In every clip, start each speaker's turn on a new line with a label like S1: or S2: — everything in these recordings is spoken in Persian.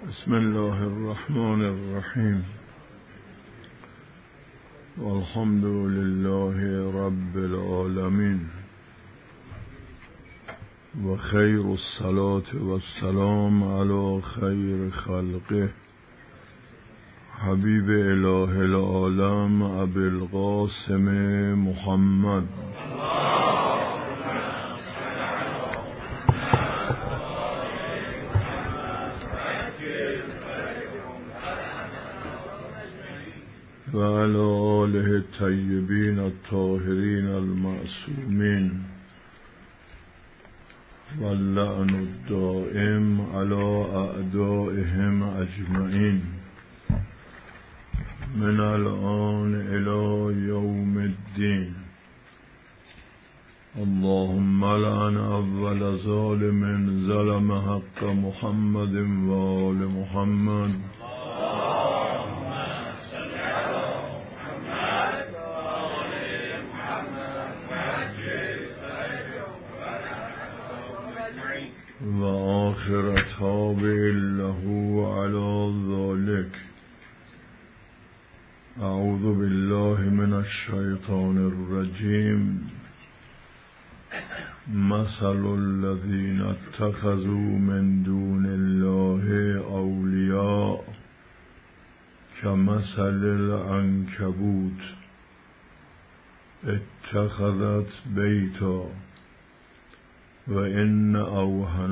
S1: بسم الله الرحمن الرحیم والحمد لله رب العالمین و خیر الصلاة والسلام علی خیر خلقه حبیب اله العالم ابی القاسم محمد و علی آله الطیبین الطاهرین المعصومین و اللعن الدائم علی اعدائهم اجمعین من الآن الی یوم الدین. اللهم لعن اول ظالم ظلم حق محمد و آل محمد و آخر تابع له علی ذلك. اعوذ بالله من الشیطان الرجیم. مثل الذین اتخذوا من دون الله اولیاء کمثل العنکبوت اتخذت بیتا و ان اوهن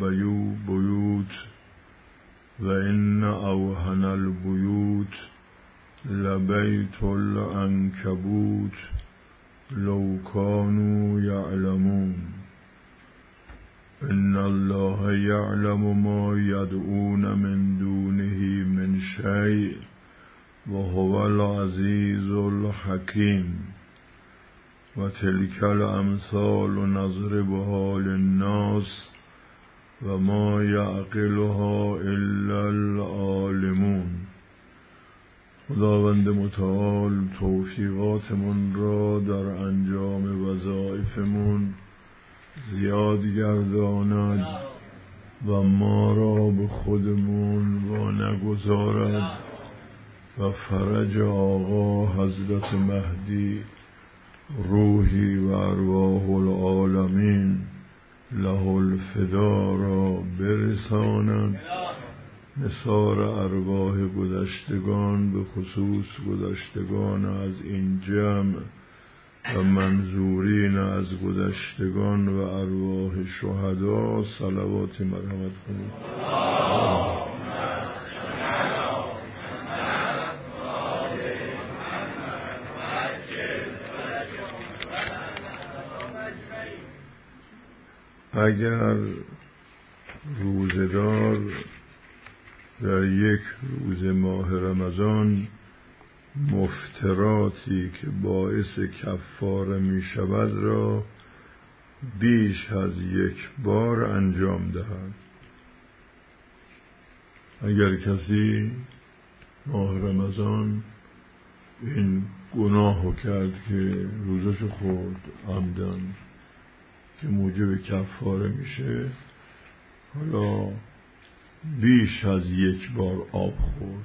S1: البیوت لبیت العنکبوت لو كانوا يعلمون. ان الله يعلم ما يدعون من دونه من شيء وهو العزيز الحكيم. وتلك الامثال نضربها للناس وما يعقلها الا العالمون. خداوند متعال توفیقاتمون را در انجام وظایفمون زیاد گرداند و ما را به خودمون وا نگذارد و فرج آقا حضرت مهدی روحی و ارواح العالمین له الفدا را برساند. نثار ارواح گذشتگان به خصوص گذشتگان از این جمع و منظورین از گذشتگان و ارواح شهدا صلوات مرحمت کنید. اگر روزدار در یک روز ماه رمضان مفتراتی که باعث کفاره می شود را بیش از یک بار انجام دهد، اگر کسی ماه رمضان این گناهو کرد که روزشو خورد عمدن که موجب کفاره میشه، حالا بیش از یک بار آب خورد،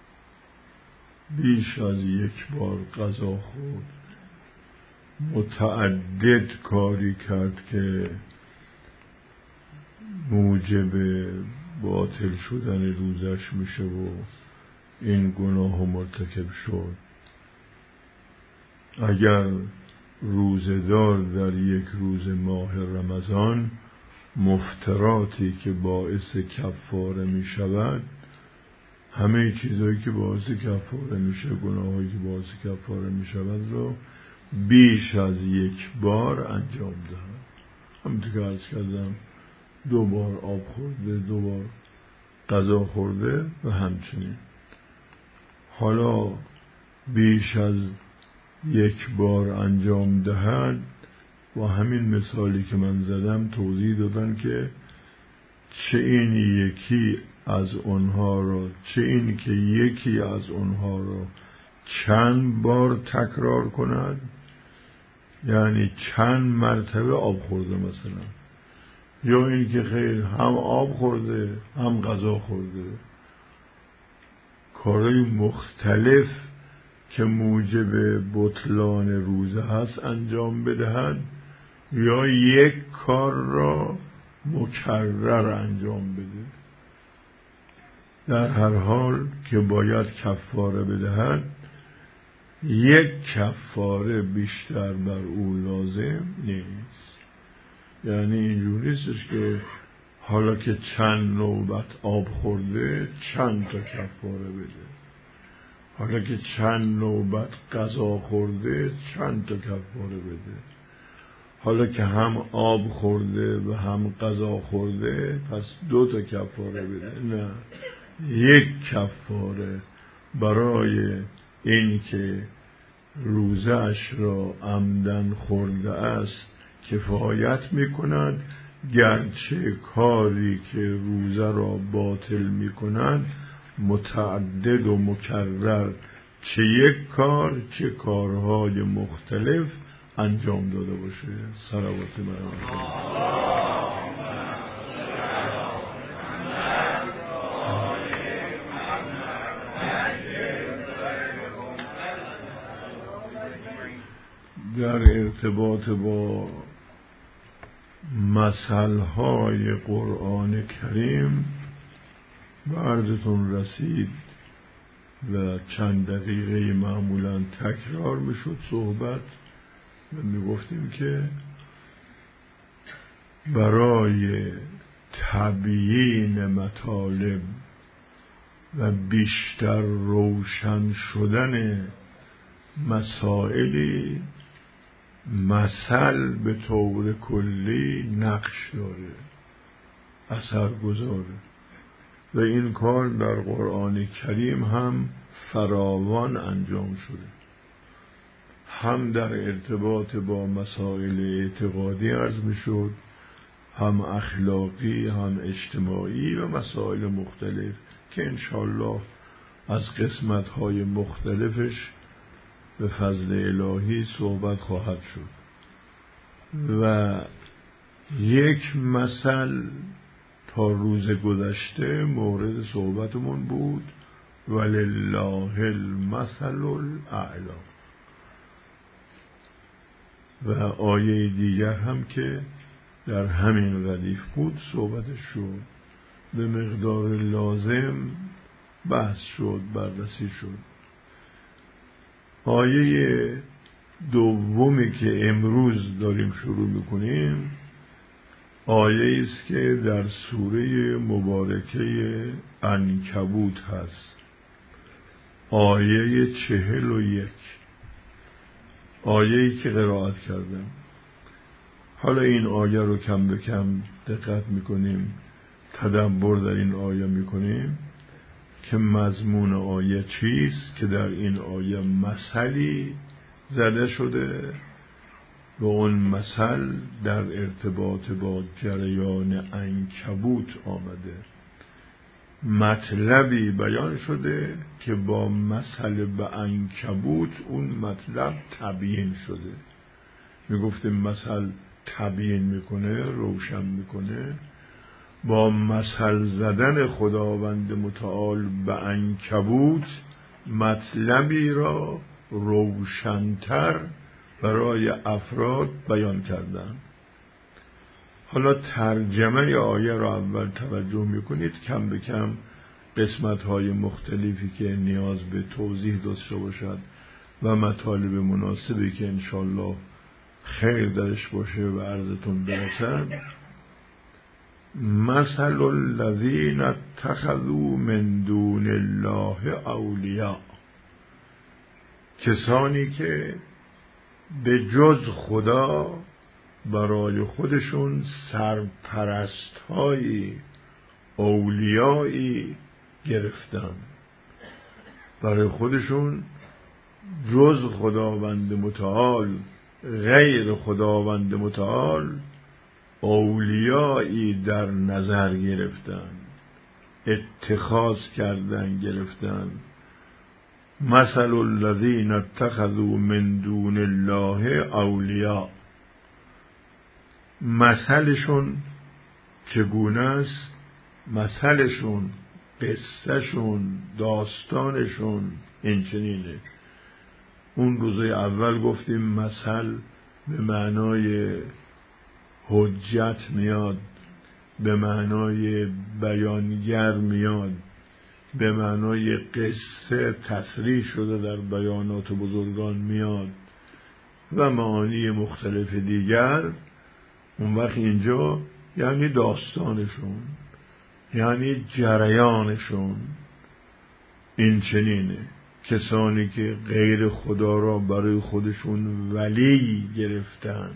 S1: بیش از یک بار غذا خورد، متعدد کاری کرد که موجب باطل شدن روزش میشه و این گناه مرتکب شد. اگر روزدار در یک روز ماه رمضان مفتراتی که باعث کفاره می شود، همه چیزهایی که باعث کفاره می شود، گناهایی که باعث کفاره می شود را بیش از یک بار انجام دهد. همونطور که عرض کردم 2 بار آب خورده، 2 بار غذا خورده و همچنین. حالا بیش از یک بار انجام دهد و همین مثالی که من زدم توضیح دادن که چه این یکی از اونها را، چه این که یکی از اونها را چند بار تکرار کند، یعنی چند مرتبه آب خورده مثلا یا این که خیر هم آب خورده هم غذا خورده، کارهای مختلف که موجب بطلان روزه هست انجام بدهد، یا یک کار را مکرر انجام بده. در هر حال که باید کفاره بدهد، یک کفاره بیشتر بر او لازم نیست. یعنی اینجوری نیستش که حالا که چند نوبت آب خورده چند تا کفاره بده، حالا که چند نوبت غذا خورده چند تا کفاره بده، حالا که هم آب خورده و هم غذا خورده پس 2 تا کفاره بده. نه، یک کفاره برای این که روزه اش را عمدن خورده است کفایت می کند، گرچه کاری که روزه را باطل می کند متعدد و مکرر، چه یک کار چه کارهای مختلف انجام داده باشه. صلوات برای در ارتباط با مثلهای قرآن کریم به عرضتون رسید و چند دقیقه معمولا تکرار میشد صحبت و میگفتیم که برای تبیین مطالب و بیشتر روشن شدن مسائلی مثل به طور کلی نقش داره، اثر گذاره و این کار در قرآن کریم هم فراوان انجام شده، هم در ارتباط با مسائل اعتقادی عرض می شد، هم اخلاقی، هم اجتماعی و مسائل مختلف که انشاءالله از قسمت‌های مختلفش به فضل الهی صحبت خواهد شد. و یک مثل تا روز گذشته مورد صحبتمون بود، ولله المثل الاعلی، و آیه دیگر هم که در همین ردیف بود صحبتش شد، به مقدار لازم بحث شد، بررسی شد. آیه دومی که امروز داریم شروع میکنیم آیه است که در سوره مبارکه عنکبوت هست، آیه 41، آیه‌ای که قرائت کردم. حالا این آیه رو کم به کم دقت میکنیم، تدبر در این آیه میکنیم که مضمون آیه چیست، که در این آیه مثلی زده شده و اون مثل در ارتباط با جریان عنکبوت آمده، مطلبی بیان شده که با مثل به عنکبوت اون مطلب تبیین شده. میگفتیم مثل تبیین میکنه، روشن میکنه، با مثل زدن خداوند متعال به عنکبوت مطلبی را روشن‌تر برای افراد بیان کردن. حالا ترجمه آیه را اول توجه میکنید، کم به کم قسمت‌های مختلفی که نیاز به توضیح داشته باشد و مطالب مناسبی که انشالله خیر درش باشه و عرضتون برسد. مثل الذین اتخذوا من دون الله اولیاء، کسانی که به جز خدا برای خودشون سرپرست‌های اولیایی گرفتن، برای خودشون جز خداوند متعال، غیر خداوند متعال اولیایی در نظر گرفتن، اتخاذ کردن، گرفتن. مثل الذین اتخذوا من دون الله اولیاء، مثلشون چگونه است مثلشون، قصهشون، داستانشون این چنینه. اون روزه اول گفتیم مثل به معنای حجت میاد، به معنای بیانگر میاد، به معنای قصه تصریح شده در بیانات بزرگان میاد و معانی مختلف دیگر. اون وقت اینجا یعنی داستانشون، یعنی جریانشون این چنینه. کسانی که غیر خدا را برای خودشون ولی گرفتن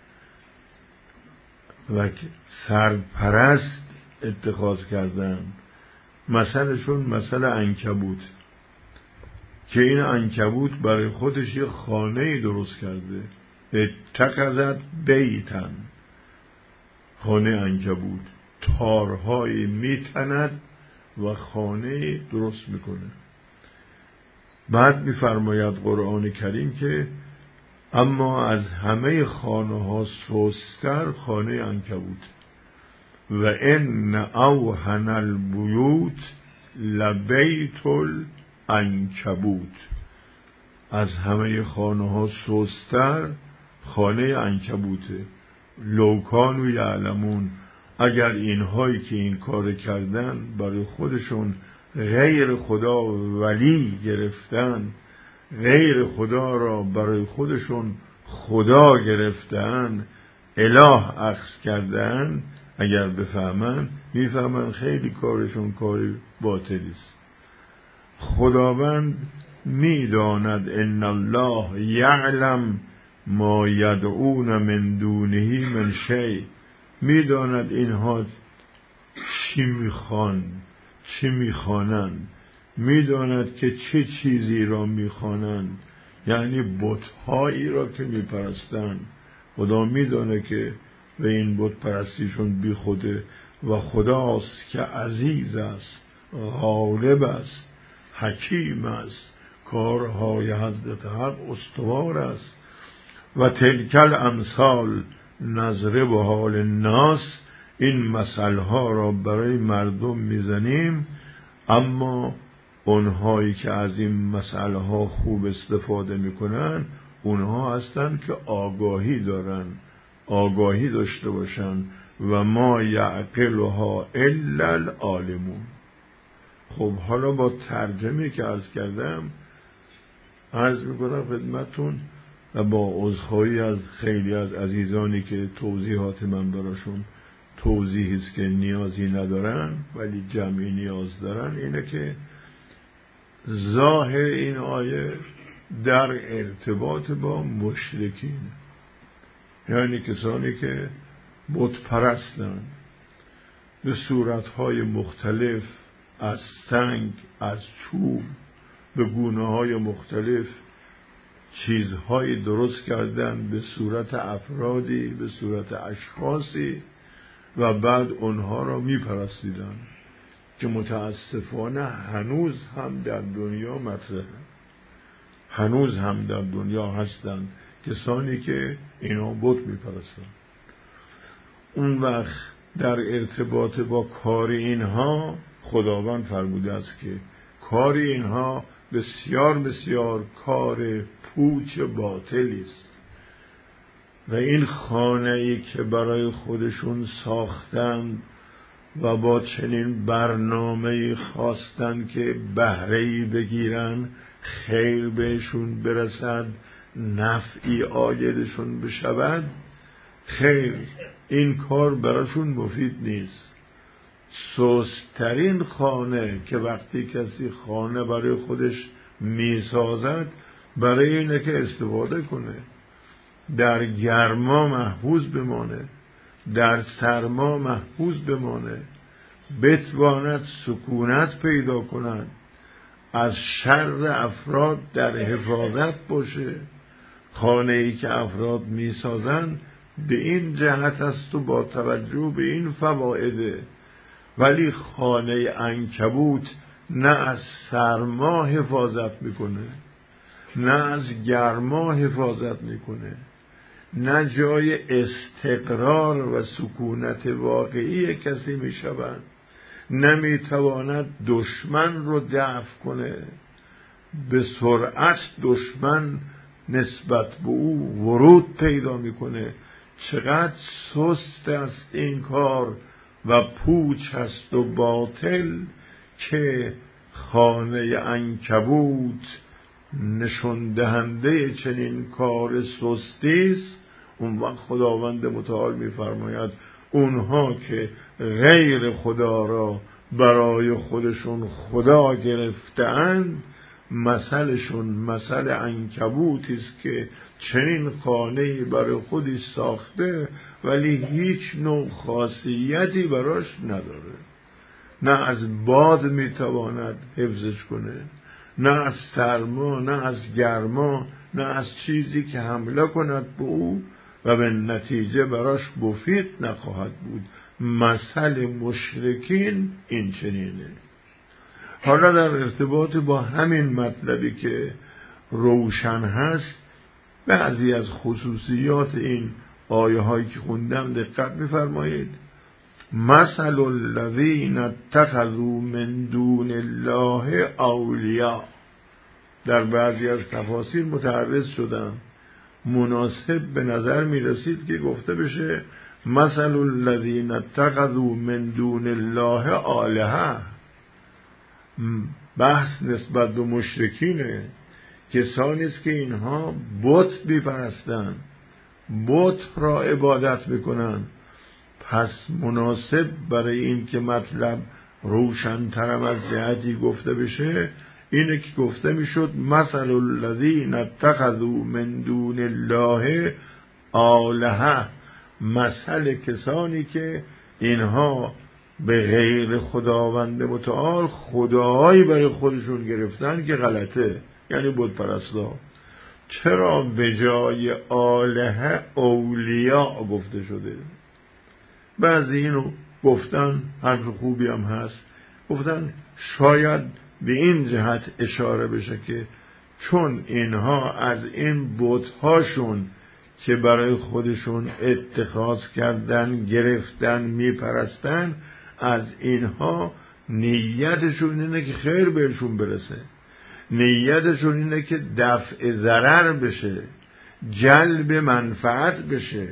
S1: و سرپرست اتخاذ کردن، مثلشون مثل عنکبوت که این عنکبوت برای خودش یه خانه‌ای درست کرده، اتخذت بیتن، خانه عنکبوت تارهایی میتند و خانه درست میکنه. بعد میفرماید قرآن کریم که اما از همه خانه ها سستر خانه عنکبوت و ان اوهن البیوت لبیت العنکبوت، از همه خانه ها سستر خانه عنکبوته. لو کانوا یعلمون، اگر اینهایی که این کار کردن برای خودشون غیر خدا ولی گرفتن، غیر خدا را برای خودشون خدا گرفتن، اله اخذ کردن، اگر بفهمن میفهمن خیلی کارشون کار باطلی است. خداوند میداند ان الله یعلم ما یدعون من دونه من شیء، میداند اینها چی میخوان، چی میخوانند، میداند که چه چیزی را میخوانند، یعنی بت‌هایی را که میپرستند. خدا میدانه که به این بت پرستیشون بی خوده و خداست که عزیز است، غالب است، حکیم است، کارهای حضرت حق استوار است. و تلکل امثال نضربها للناس، این مثلها را برای مردم میزنیم، اما اونهایی که از این مثلها خوب استفاده میکنن اونها هستن که آگاهی دارن، آگاهی داشته باشن. و ما یعقلها الا العالمون. خب حالا با ترجمه که عرض کردم عرض میکنم خدمتون و با عذرخواهی از خیلی از عزیزانی که توضیحات من براشون توضیحی است که نیازی ندارن ولی جمعی نیاز دارن، اینه که ظاهر این آیه در ارتباط با مشرکین، یعنی کسانی که بت پرستن به صورتهای مختلف، از سنگ، از چوب، به گونه‌های مختلف چیزهایی درست کردن به صورت افرادی، به صورت اشخاصی و بعد اونها را میپرستیدن که متاسفانه هنوز هم در دنیا مطرحه، هنوز هم در دنیا هستند کسانی که اینا بت میپرستن. اون وقت در ارتباط با کار اینها خداوند فرموده است که کار اینها بسیار بسیار کار پوچ باطلی است و این خانه‌ای که برای خودشون ساختند و با چنین برنامه‌ای خواستن که بهره‌ای بگیرن، خیر بهشون برسد، نفعی عایدشون بشود، خیر این کار براشون مفید نیست. سست‌ترین خانه که وقتی کسی خانه برای خودش میسازد برای اینه که استفاده کنه، در گرما محفوظ بمانه، در سرما محفوظ بمانه، بتواند سکونت پیدا کند، از شر افراد در حفاظت باشه. خانه‌ای که افراد میسازند به این جهت است و با توجه به این فوائده. ولی خانه عنکبوت نه از سرما حفاظت میکنه، نه از گرما حفاظت میکنه، نه جای استقرار و سکونت واقعی کسی می شود، نمی تواند دشمن رو دفع کنه. به سرعت دشمن نسبت به او ورود پیدا میکنه. چقدر سست است این کار و پوچ است و باطل که خانه عنکبوت نشون دهنده چنین کار سستی است. اون وقت خداوند متعال میفرماید اونها که غیر خدا را برای خودشون خدا گرفتند، مثلشون مثل عنکبوتی است که چنین خانه‌ای برای خودش ساخته ولی هیچ نوع خاصیتی براش نداره. نه از باد میتواند حفظش کنه، نه از سرما، نه از گرما، نه از چیزی که حمله کند به او و به نتیجه براش مفید نخواهد بود. مثل مشرکین این چنینه. حالا در ارتباط با همین مطلبی که روشن هست، بعضی از خصوصیات این آیه هایی که خوندم دقت می‌فرمایید. مثل الذین اتخذوا من دون الله اولیاء، در بعضی از تفاسیر متعرض شدن، مناسب به نظر می رسید که گفته بشه مثل الذین اتخذوا من دون الله آلهه. بحث نسبت به مشرکینه، کسانی است که اینها بت می‌پرستند، بت را عبادت میکنند. پس مناسب برای این که مطلب روشن‌تر از جهتی گفته بشه اینه که گفته میشد مثل الذین اتخذوا من دون الله آلهه، مثل کسانی که اینها به غیر خداوند متعال خدایی برای خودشون گرفتن که غلطه، یعنی بت پرستا. چرا به جای آلهه اولیاء گفته شده؟ بعضی اینو گفتن، حرف خوبی هم هست، گفتن شاید به این جهت اشاره بشه که چون اینها از این بت‌هاشون که برای خودشون اتخاذ کردن گرفتن میپرستن، از اینها نیتشون اینه که خیر بهشون برسه، نیتشون اینه که دفع ضرر بشه، جلب منفعت بشه،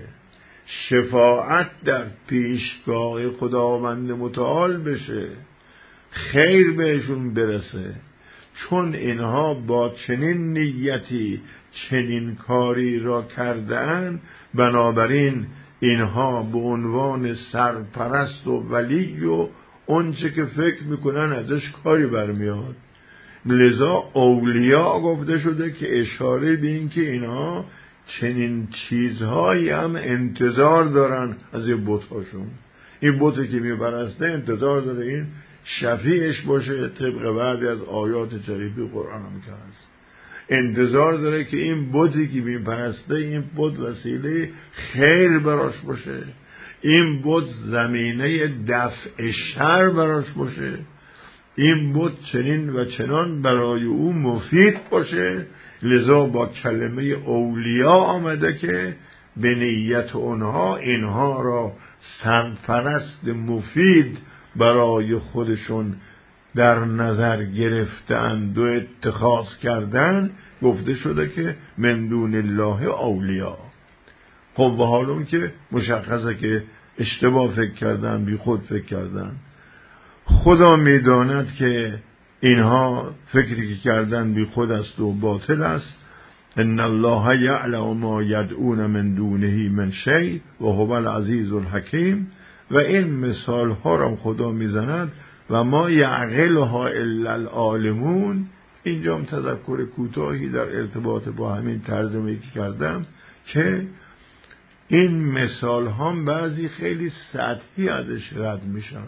S1: شفاعت در پیشگاه خداوند متعال بشه، خیر بهشون برسه. چون اینها با چنین نیتی چنین کاری را کردن، بنابراین اینها به عنوان سرپرست و ولی و اونچه که فکر میکنن ازش کاری برمیاد. لذا اولیاء گفته شده که اشاره به این که اینها چنین چیزهایی هم انتظار دارن از این بت‌هاشون. این بتی که میپرسته انتظار داره این شفیعش باشه، طبق بعضی از آیات شریفی قرآن هم که هست. انتظار داره که این بتی که میپرسته این بت وسیله خیر براش باشه، این بت زمینه دفع شر براش باشه، این بت چنین و چنان برای او مفید باشه. لذا با کلمه اولیاء آمده که به نیت اونها اینها را سرپرست مفید برای خودشون در نظر گرفتند و اتخاذ کردن. گفته شده که من دون الله اولیاء. خب و حالا که مشخصه که اشتباه فکر کردن، بی خود فکر کردن. خدا میداند که اینها فکری که کردن بی خود است و باطل است. ان الله یعلم ما یدعون من دونه من شیء و هو العزیز الحکیم. و این مثال ها را خدا میزند و ما یعقلها الا العالمون. اینجا هم تذکر کوتاهی در ارتباط با همین ترجمه‌ای که کردم که این مثال ها بعضی خیلی سطحی ازش رد میشن،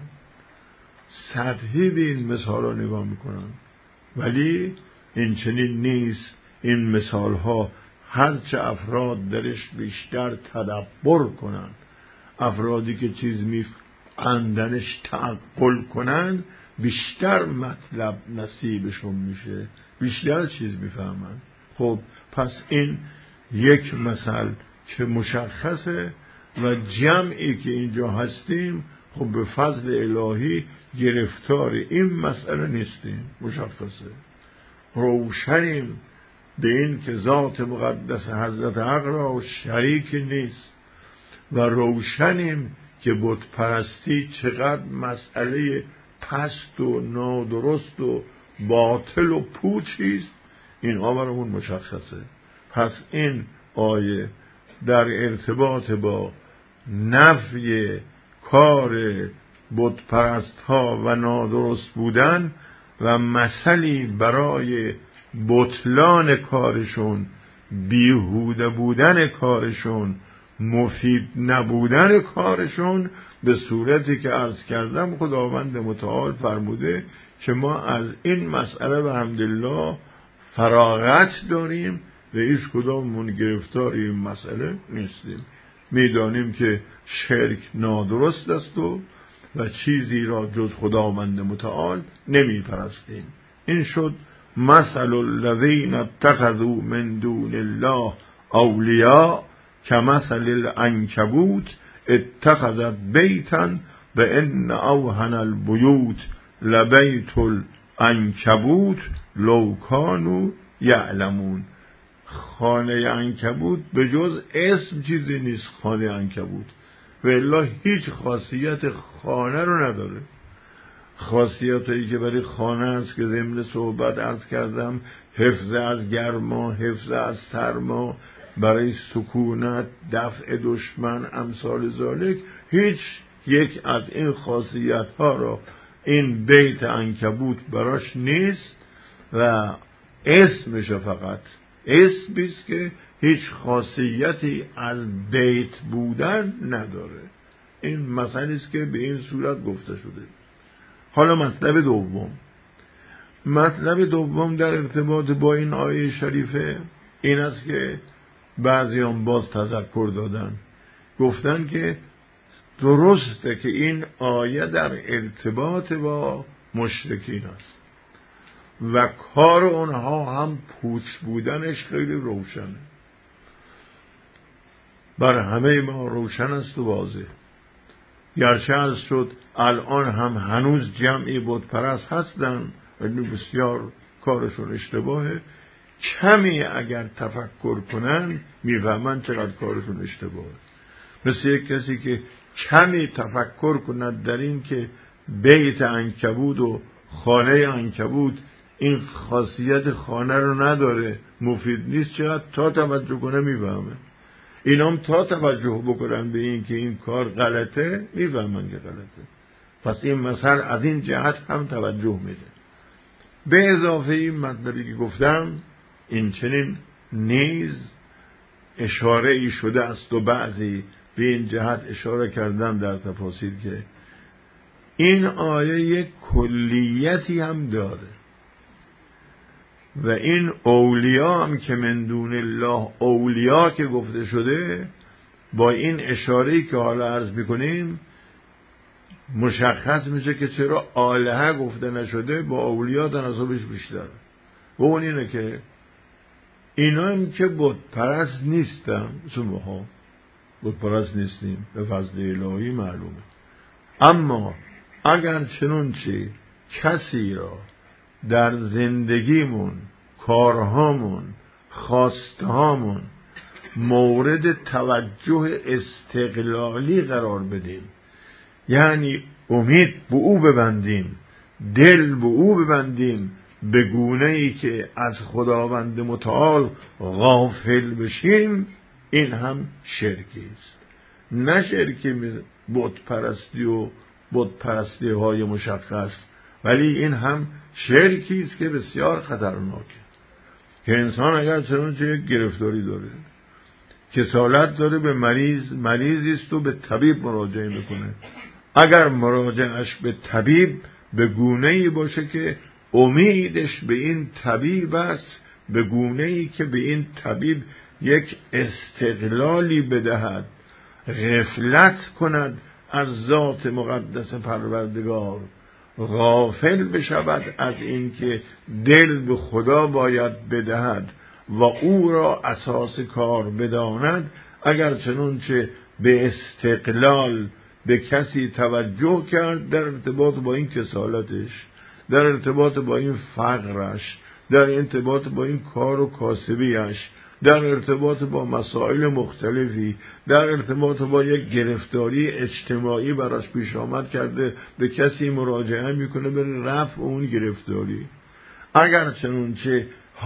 S1: سطحی به این مثال ها نگاه میکنن، ولی این چنین نیست. این مثال ها هرچه افراد درش بیشتر تدبر کنن، افرادی که چیز میفهمندنش تعقل کنن، بیشتر مطلب نصیبشون میشه، بیشتر چیز میفهمن. خب پس این یک مثل که مشخصه و جمعی که اینجا هستیم خب به فضل الهی گرفتار این مسئله نیستیم، مشخصه روشنیم به این که ذات مقدس حضرت حق را شریک نیست و روشنیم که بت پرستی چقدر مسئله پست و نادرست و باطل و پوچیست، اینها برامون مشخصه. پس این آیه در ارتباط با نفی کار بت پرست ها و نادرست بودن و مثلی برای بطلان کارشون، بیهوده بودن کارشون، مفید نبودن کارشون، به صورتی که عرض کردم خداوند متعال فرموده که ما از این مسئله به حمدالله فراغت داریم و هیچ کداممون گرفتار این مسئله نیستیم. میدانیم که شرک نادرست است و چیزی را جز خداوند متعال نمی پرستیم. این شد مثل الذین اتخذوا من دون الله اولیاء کمثل العنکبوت اتخذت بیتا و ان اوهن البیوت لبیت العنکبوت لو کانوا یعلمون. خانه عنکبوت به جز اسم چیزی نیست. خانه عنکبوت و الا هیچ خاصیت خانه رو نداره. خاصیتایی که برای خانه است که ضمن صحبت عرض کردم، حفظ از گرما، حفظ از سرما، برای سکونت، دفع دشمن، امثال ذالک، هیچ یک از این خاصیت ها را این بیت عنکبوت براش نیست و اسمش فقط اسمیست که هیچ خاصیتی از بیت بودن نداره. این مسئله است که به این صورت گفته شده. حالا مطلب دوم در ارتباط با این آیه شریفه این است که بعضیان باز تذکر دادن، گفتن که درسته که این آیه در ارتباط با مشرکین است و کار اونها هم پوچ بودنش خیلی روشنه، بر همه ما روشن است و واضح. گرچه عرض شد الان هم هنوز جمعی بت پرست هستن ولی بسیار کارشون اشتباهه. کمی اگر تفکر کنن میفهمن چقدر کارشون اشتباهه. مثل یک کسی که کمی تفکر کند در این که بیت عنکبوت و خانه عنکبوت این خاصیت خانه رو نداره، مفید نیست، چقدر تا توجه کنه میفهمه. اینام تا توجه بکنن به این که این کار غلطه میفهمن که غلطه. پس این مثل از این جهت هم توجه میده. به اضافه این مطلبی که گفتم این چنین نیز اشاره ای شده است و بعضی به این جهت اشاره کردن در تفاسیر که این آیه یک کلیتی هم داره و این اولیاء هم که من دون الله اولیاء که گفته شده با این اشاره‌ای که حالا عرض می‌کنیم مشخص میشه که چرا آلهه گفته نشده، با اولیاء تناسبش بیشتر. و اون اینه که اینا هم که بت پرست نیستن، شماها بت پرست نیستیم به فضل الهی معلومه، اما اگر چنانچه کسی را در زندگیمون، کارهامون، خواستهامون مورد توجه استقلالی قرار بدیم، یعنی امید به او ببندیم، دل به او ببندیم، به گونه‌ای که از خداوند متعال غافل بشیم، این هم شرکی است. نه شرکی بت پرستی و بت پرستی های مشخص، ولی این هم شرکی است که بسیار خطرناکه، که انسان اگر چنانچه یک گرفتاری داره، کسالت داره، به مریضی است و به طبیب مراجعه میکنه، اگر مراجعهش به طبیب به گونه‌ای باشه که امیدش به این طبیب است، به گونه‌ای که به این طبیب یک استقلالی بدهد، غفلت کند از ذات مقدس پروردگار، غافل بشود از این که دل به خدا باید بدهد و او را اساس کار بداند، اگر چنانچه به استقلال به کسی توجه کرد در ارتباط با این کسالتش، در ارتباط با این فقرش، در ارتباط با این کار و کاسبیش، در ارتباط با مسائل مختلفی، در ارتباط با یک گرفتاری اجتماعی براش پیش آمد کرده، به کسی مراجعه میکنه برای رفع اون گرفتاری. اگر چنانچه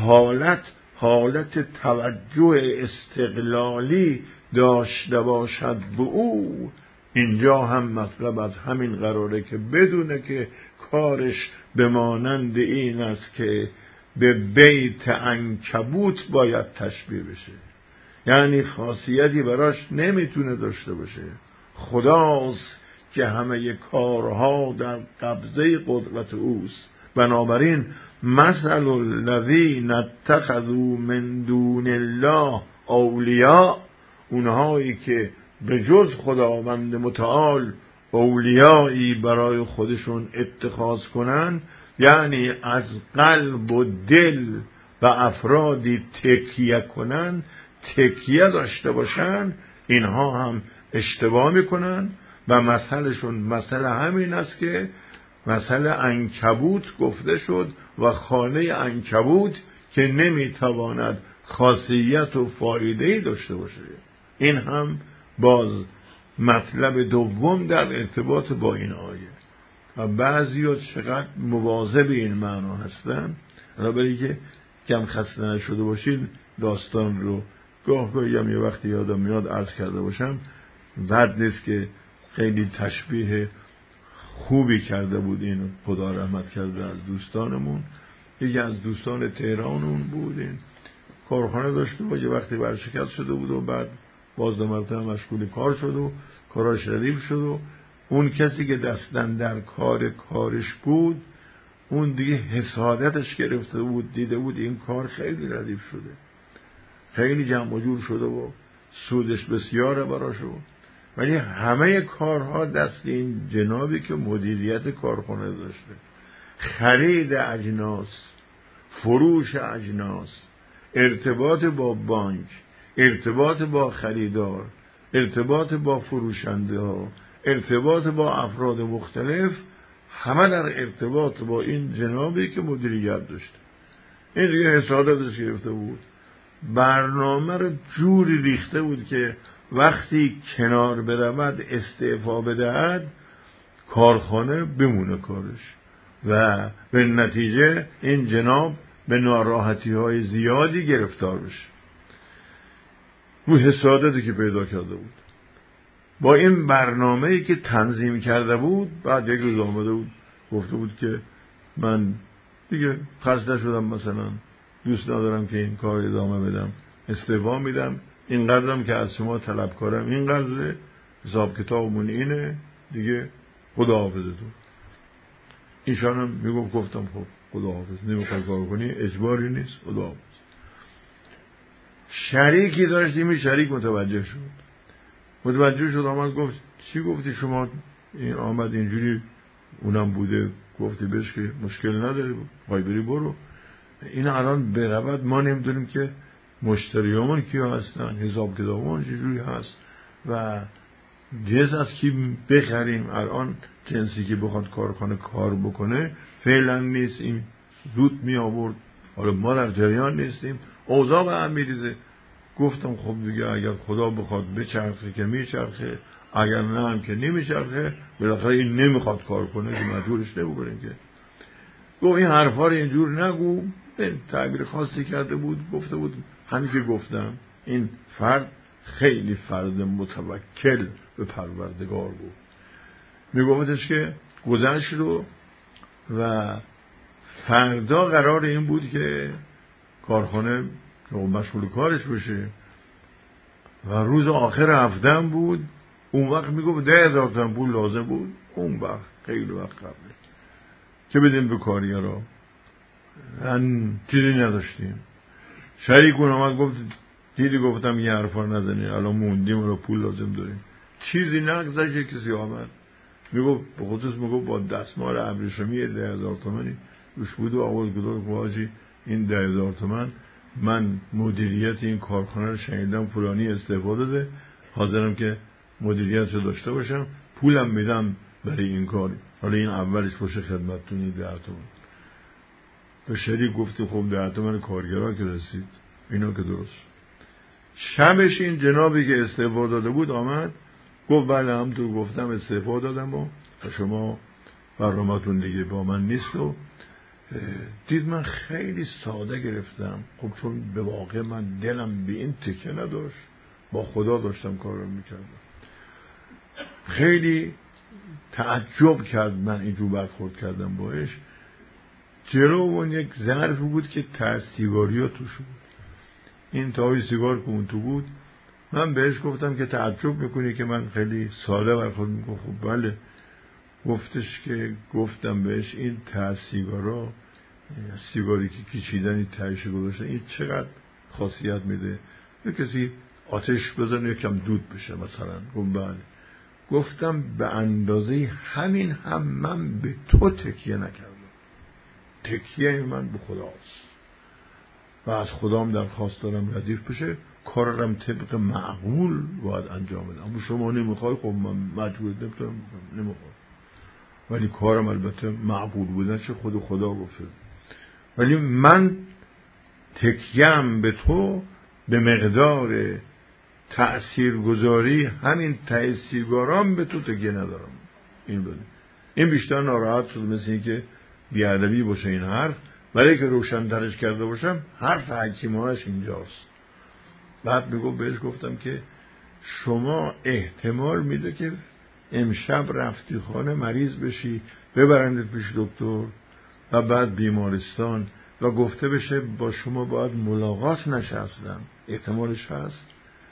S1: حالت توجه استقلالی داشته باشد به او، اینجا هم مطلب از همین قراره که بدونه که کارش به مانند این است که به بیت عنکبوت باید تشبیه بشه، یعنی خاصیتی براش نمیتونه داشته باشه. خداست که همه کارها در قبضه قدرت اوست. بنابراین مثل الذین اتخذوا من دون الله اولیاء، اونهایی که به جز خداوند متعال اولیایی برای خودشون اتخاذ کنن، یعنی از قلب و دل و افرادی تکیه کنن، تکیه داشته باشن، اینها هم اشتباه میکنن و مثلشون مثل همین است که مثل عنکبوت گفته شد و خانه عنکبوت که نمیتواند خاصیت و فایده‌ای داشته باشه. این هم باز مطلب دوم در ارتباط با این آیه. و بعضی‌ها چقدر مواظب این معنا هستن، برای که کم خسته نشده باشید داستان رو گاهی هم یه وقتی یادم میاد عرض کرده باشم. بد نیست که خیلی تشبیه خوبی کرده بود، این خدا رحمت کرده از دوستانمون. یکی از دوستان تهرانمون بود، این کارخانه داشته و یه وقتی ورشکست شده بود و بعد باز دو مرتبه مشغول کار شد و کاراش ردیف شد و اون کسی که دستن در کارش بود اون دیگه حسادتش گرفته بود، دیده بود این کار خیلی ردیف شده، خیلی جمع و جور شده و سودش بسیاره براشو، ولی همه کارها دست این جنابی که مدیریت کارخانه داشته، خرید اجناس، فروش اجناس، ارتباط با بانک، ارتباط با خریدار، ارتباط با فروشنده ها، ارتباط با افراد مختلف، همه در ارتباط با این جنابی که مدیریت داشته. این دیگه حسادتش گرفته بود، برنامه رو جوری ریخته بود که وقتی کنار برود استعفا بدهد کارخانه بمونه کارش و به نتیجه این جناب به ناراحتی های زیادی گرفتار بشه. رو حسادتی که پیدا کرده بود با این برنامه‌ای که تنظیم کرده بود، بعد یک روز آمده بود گفته بود که من دیگه خسته شدم، مثلا دوست ندارم که این کار ادامه بدم، استعفا میدم، اینقدرم که از شما طلبکارم، اینقدر حساب کتابمون اینه دیگه، خداحافظتون. ایشان هم میگفت گفتم خب خداحافظ، نمیخوای کار کنی اجباری نیست، خداحافظ. شریکی داشتیم، این شریک متوجه شد آمد گفت چی گفتی شما؟ این آمد اینجوری، اونم بوده، گفتی بهش که مشکل نداره پای بری برو. این الان برود ما نمیدونیم که مشتریامون کیا هستن، حساب کتابمون چجوری هست و جنس از کی بخریم. الان جنسی که بخواد کارخانه کار بکنه فعلا نیست، این زود می آورد، حالا ما در جریان نیستیم، اوضاع به هم میریزه. گفتم خب دیگه اگر خدا بخواد بچرخه که میچرخه، اگر نه هم که نمیچرخه، بالاخره این نمیخواد کار کنه که مجبورش نمیکنیم که. گفت این حرفا رو اینجور نگو، این تعبیر خاصی کرده بود، گفته بود همین که گفتم، این فرد خیلی فرد متوکل به پروردگار بود. میگفتش که گذشت رو و فردا قرار این بود که کارخانه مشغول کارش بشه و روز آخر هفته بود. اون وقت میگفت 10,000 تومان پول لازم بود، اون وقت خیلی وقت قبله که بدیم به کارگرا، من چیزی نداشتیم. شریکون آمد گفت دیدی گفتم یه حرفا نزنی، الان موندیم و پول لازم داریم. چیزی نگذشت، کسی آمد میگفت به خصوص میگفت با دستمال ابریشمی 10,000 تومانی روش بود و آواز گذار که حاجی این 10,000 تومان من مدیریت این کارخانه رو شنیدم فلانی استعفا داده، حاضرم که مدیریت رو داشته باشم، پولم میدم برای این کار. حالا این اولش باشه خدمتتون 10 تومن. به شریک گفتی خب 10 تومن کارگرها که رسید، اینا که درست. شبش این جنابی که استعفا داده بود آمد گفت بله همونطور گفتم استعفا دادم و شما برنامه‌تون دیگه با من نیست. و دید من خیلی ساده گرفتم، خب چون به واقع من دلم به این تکه نداشت، با خدا داشتم کار رو میکردم. خیلی تعجب کرد من اینجور برخورد کردم باش. جلو اون یک ظرف بود که سیگاری ها توش بود، این تاوی سیگار که اون تو بود. من بهش گفتم که تعجب میکنی که من خیلی ساده برخورد میکنم. خب بله. گفتش که گفتم بهش این سیگارا، سیگاری که کشیدنی تهش گذاشتن، این چقدر خاصیت میده؟ یه کسی آتش بزنه یکم دود بشه مثلا. گفت بله. گفتم به اندازه همین هم من به تو تکیه نکردم، تکیه من به خداست و از خدام درخواست دارم ردیف بشه، کارم طبق معقول باید انجام بدم. اما شما نمیخوای، خب من مجبور نمیخوام، ولی کارم البته معقول بودن چه خدا گفته. ولی من تکیم به تو به مقدار تأثیرگذاری همین ته سیگارام به تو تکیه ندارم. این بده. این بیشتر ناراحت شد، مثل این که بیادبی باشه این حرف، ولی که روشن ترش کرده باشم حرف حکیمانش اینجاست. بعد بهش گفتم که شما احتمال میده که امشب رفتی خانه مریض بشی، ببرند پیش دکتر و بعد بیمارستان و گفته بشه با شما باید ملاقات نشه، اصلا احتمالش هست،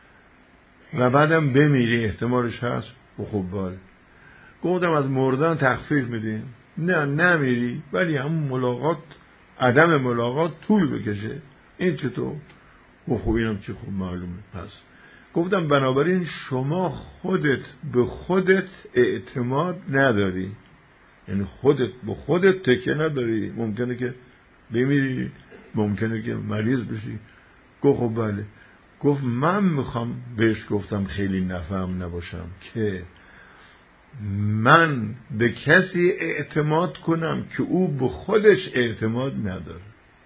S1: و بعدم بمیری احتمالش هست. خب بله. گفتم از مردن تخفیف میدین؟ نه نمیری، ولی همون ملاقات، عدم ملاقات طول بکشه. این چطور؟ خب اینم چه خوب معلومه. پس گفتم بنابراین شما خودت به خودت اعتماد نداری، یعنی خودت به خودت تکیه نداری، ممکنه که بمیری، ممکنه که مریض بشی. گفت خب بله. گفت من میخوام، بهش گفتم خیلی نفهم نباشم، که من به کسی اعتماد کنم که او به خودش اعتماد نداره.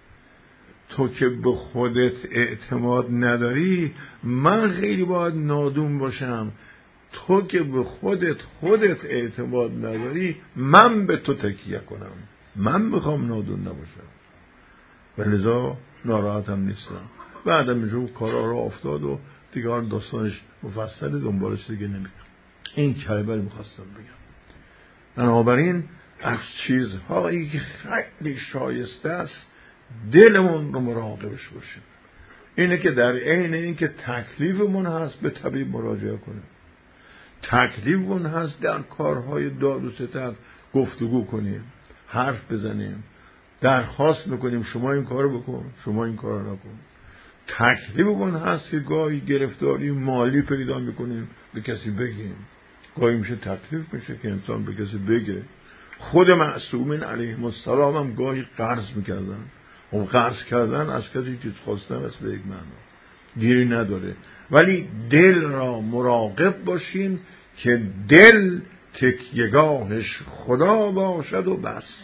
S1: تو که به خودت اعتماد نداری، من خیلی باید نادون باشم. تو که به خودت اعتماد نداری، من به تو تکیه کنم. من میخوام نادون نباشم و لذا ناراحتم نیستم. بعدم اینجور کارا را افتاد و دیگه داستانش مفصل، دنبالش دیگه نمیگم. این کلمه میخواستم بگم. بنابراین از چیزهایی که خیلی شایسته است دلمون رو مراقبش باشیم. اینه که در عین این که تکلیفمون هست به طبیب مراجعه کنیم، تکلیفمون هست در کارهای داد و ستد گفتگو کنیم، حرف بزنیم، درخواست میکنیم شما این کارو بکن، شما این کارو نکن. تکلیفمون هست که گاهی گرفتاری مالی پیدا میکنیم به کسی بگیم، گاهی میشه تکلیف میشه که انسان به کسی بگه. خود معصومین علیهم السلام هم گاهی قرض میکردن. اون قرض کردن از کسی چیز خواستن است به یک معنا گیری نداره، ولی دل را مراقب باشین که دل تکیهگاهش خدا باشد و بس.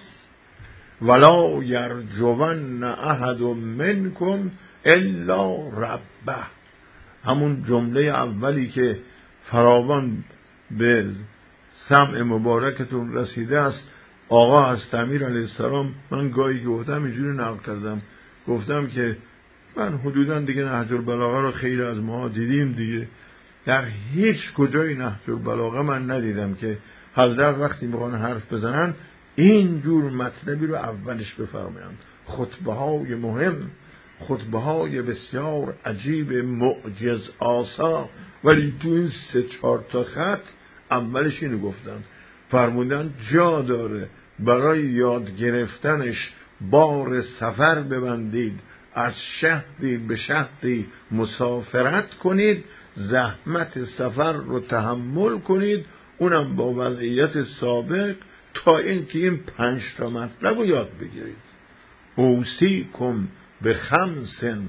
S1: ولا یرجون احد منکم الا ربه. همون جمله اولی که فراوان به سمع مبارکتون رسیده است. آقا از امیر علیه السلام من گاهی گفتم اینجوری نقل کردم، گفتم که من حدوداً دیگه نهج البلاغه رو خیلی از ما دیدیم دیگه، در هیچ کجای نهج البلاغه من ندیدم که حضرت وقتی میخوان حرف بزنن این جور مطلبی رو اولش بفرمایند. خطبه های مهم، خطبه های بسیار عجیب معجز آسا، ولی تو این 3-4 تا خط اولش اینو گفتن، فرمودن جا داره برای یاد گرفتنش بار سفر ببندید، از شهری به شهری مسافرت کنید، زحمت سفر رو تحمل کنید، اونم با وضعیت سابق، تا اینکه این 5 تا مطلب رو یاد بگیرید. اوصیکم به 5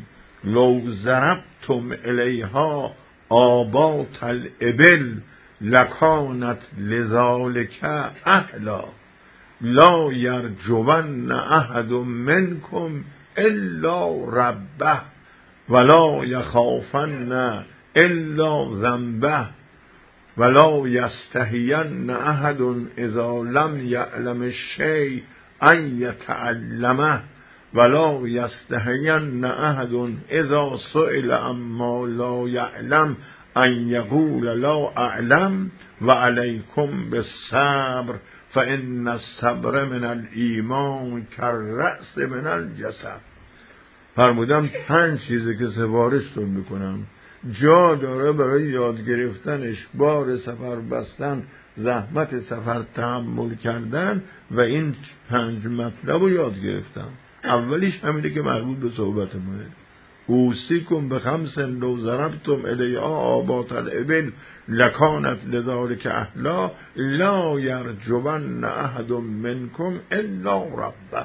S1: لو ضربتم الیها آبات الابل لکانت لذالک اهلا لا یرجون احد منکم الا ربه ولا یخافن الا ذنبه ولا یستحین احد اذا لم یعلم الشیء ان یتعلمه ولا یستحین احد اذا سئل عما لا یعلم ان یقول لا اعلم و علیکم بالصبر فان الصبر من الایمان کالرأس من الجسد. فرمودم 5 چیزی که سفارشتون میکنم جا داره برای یاد گرفتنش، بار سفر بستن، زحمت سفر تحمل کردن و این 5 مطلب رو یاد گرفتم. اولیش همینه که مربوط به صحبت مونه. اوصیکم بخمس لو ضربتم الیها آبات الابل لکانت لذالک اهلا لا یرجون احد منکم الا ربه.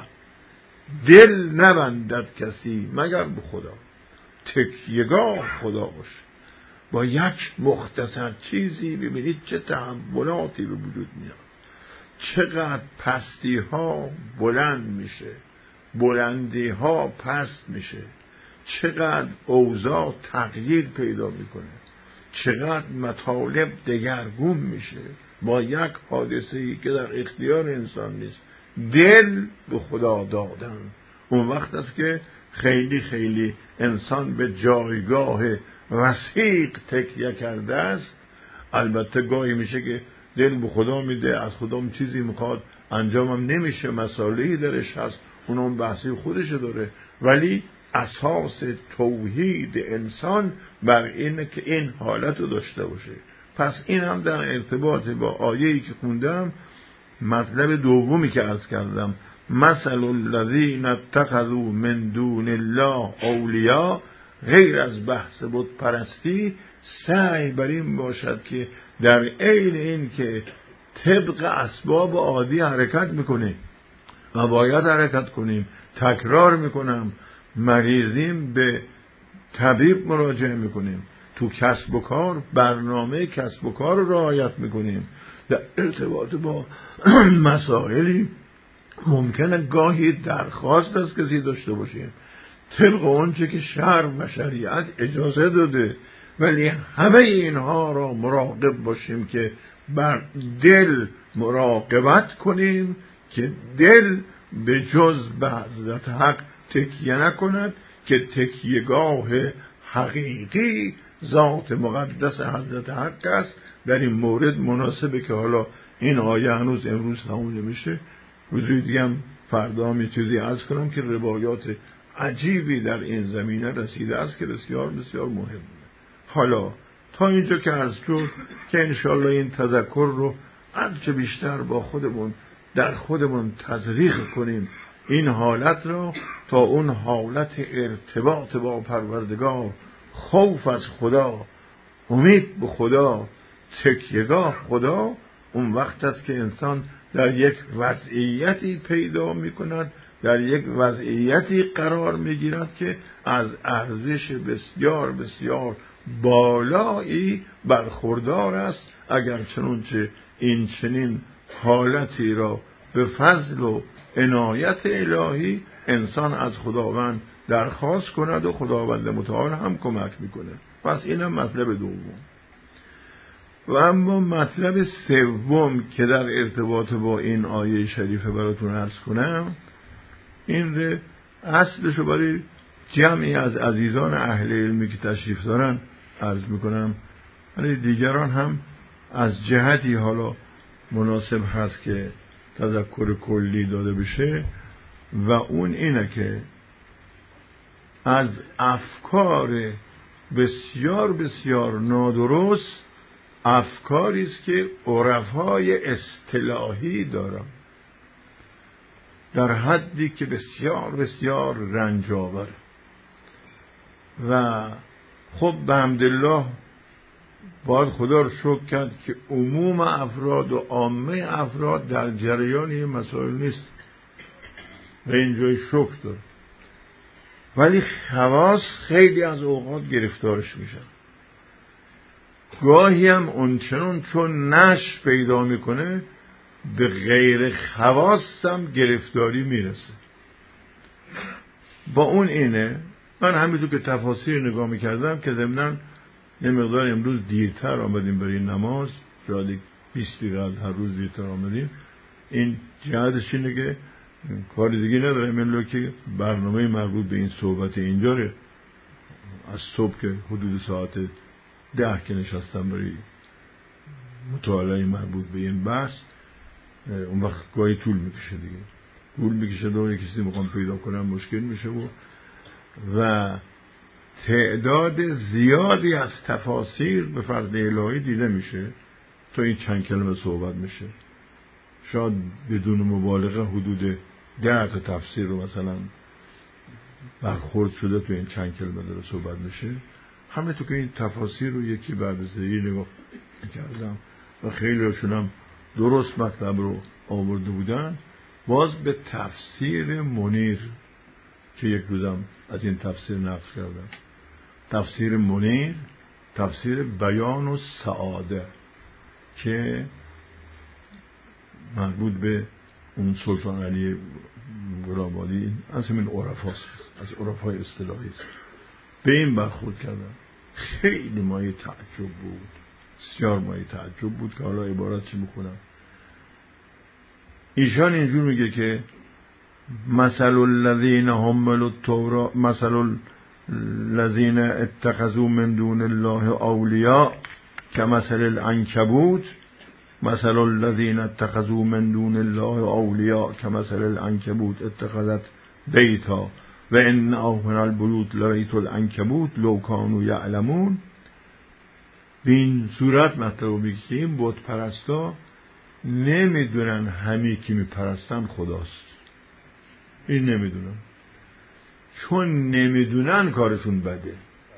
S1: دل نبندد کسی مگر به خدا، تکیهگاه خدا باشه. با یک مختصر چیزی ببینید چه تحولاتی به وجود میاد، چقدر پستی ها بلند میشه، بلندی ها پست میشه، چقدر اوضاع تغییر پیدا میکنه، چقدر مطالب دگرگون میشه با یک حادثه‌ای که در اختیار انسان نیست. دل به خدا دادن اون وقت است که خیلی خیلی انسان به جایگاه وثیق تکیه کرده است. البته گاهی میشه که دل به خدا میده، از خدا چیزی میخواد انجامم نمیشه، مسائلی درش هست، اونم بحثی خودش داره، ولی اساس توحید انسان بر اینه که این حالت رو داشته باشه. پس این هم در ارتباط با آیه‌ای که خوندم، مطلب دومی که عرض کردم، مثل الذین اتخذوا من دون الله اولیاء، غیر از بحث بت پرستی سعی بر این باشد که در عین این که طبق اسباب عادی حرکت میکنه و باید حرکت کنیم، تکرار میکنم، مریضیم به طبیب مراجعه میکنیم، تو کسب و کار برنامه کسب و کار رو رعایت میکنیم، در ارتباط با مسائلی ممکنه گاهی درخواست از کسی داشته باشیم طبق اونچه که شرع و شریعت اجازه داده، ولی همه اینها را مراقب باشیم که بر دل مراقبت کنیم که دل به جز به حضرت حق تکیه نکند که تکیهگاه حقیقی ذات مقدس حضرت حق است. در این مورد مناسبه که حالا این آیه هنوز امروز تموم نمیشه، روزی دیگه هم فردا هم یه چیزی عرض کنم که روایات عجیبی در این زمینه رسیده است که بسیار بسیار مهمه. حالا تا اینجا که عرض شد که انشالله این تذکر رو هرچه بیشتر با خودمون در خودمون تزریق کنیم، این حالت رو تا اون حالت ارتباط با پروردگار، خوف از خدا، امید به خدا، تکیهگاه خدا، اون وقت است که انسان در یک وضعیتی پیدا می کند، در یک وضعیتی قرار می گیرد که از ارزش بسیار بسیار بالایی برخوردار است. اگر چنانچه این چنین حالتی را به فضل و عنایت الهی انسان از خداوند درخواست کند و خداوند متعال هم کمک میکنه. پس اینم مطلب دوم. و اما مطلب سوم که در ارتباط با این آیه شریفه براتون عرض کنم، این اصلشو برای جمعی از عزیزان اهل علمی که تشریف دارن عرض میکنم، برای دیگران هم از جهتی حالا مناسب هست که تذکر کلی داده بشه، و اون اینه که از افکار بسیار بسیار نادرست افکاری است که عرفای اصطلاحی دارن در حدی که بسیار بسیار رنج آور. و خب به حمدالله باید خدا رو شکر کرد که عموم افراد و عامه افراد در جریان این مسائل نیست و اینجای شکر داره. ولی خواص خیلی از اوقات گرفتارش میشن. گاهی هم اونچنان چون نش پیدا میکنه به غیر خواص هم گرفتاری میرسه. با اون اینه من همینطور که تفاسیر نگاه میکردم که ضمناً یه مقدار امروز دیرتر آمدیم برای نماز، شاید 20 دقیقه هر روز دیرتر آمدیم. این جهتش اینه که کار دیگه ندارم، این که برنامه مربوط به این صحبت اینجا رو از صبح که حدود ساعت 10 که نشستم برای مطالعه مربوط به این بحث، اون وقت گاهی طول میکشه دیگه، طول میکشه و یک کسی میخوام پیدا کنم مشکل میشه و تعداد زیادی از تفاسیر به فضل الهی دیده میشه تا این چند کلمه صحبت میشه. شاید بدون مبالغه حدود 10 تا تفسیر رو مثلا برخورد شده تو این چند کلمه داره صحبت میشه. همه تو که این تفاسیر رو یکی بعد از دیگه نگاه کردم و خیلی هاشون هم درست مطلب رو آورده بودن. باز به تفسیر منیر که یک روزم از این تفسیر نقل کردم، تفسیر منیر، تفسیر بیان و سعاده که مربوط به اون سلطان علی گلابادی از همین عرفاست، از عرفای اصطلاحی است، به این برخورد کردم. خیلی مایه تعجب بود، بسیار مایه تعجب بود که حالا عبارت چی بخونم. ایشان اینجور میگه که مثل الذین حملوا التوراة مثل الذین اتخذوا من دون الله اولیاء کمثل العنکبوت مثل الذین اتخذوا من دون الله اولیاء کمثل العنکبوت اتخذت بیتا و ان اوهن البیوت لبیت العنکبوت لو کانوا یعلمون. به این صورت مطلب میگه که این بت پرستا نمیدونن همی که میپرستن خداست. این نمیدونن، چون نمیدونن کارشون بده.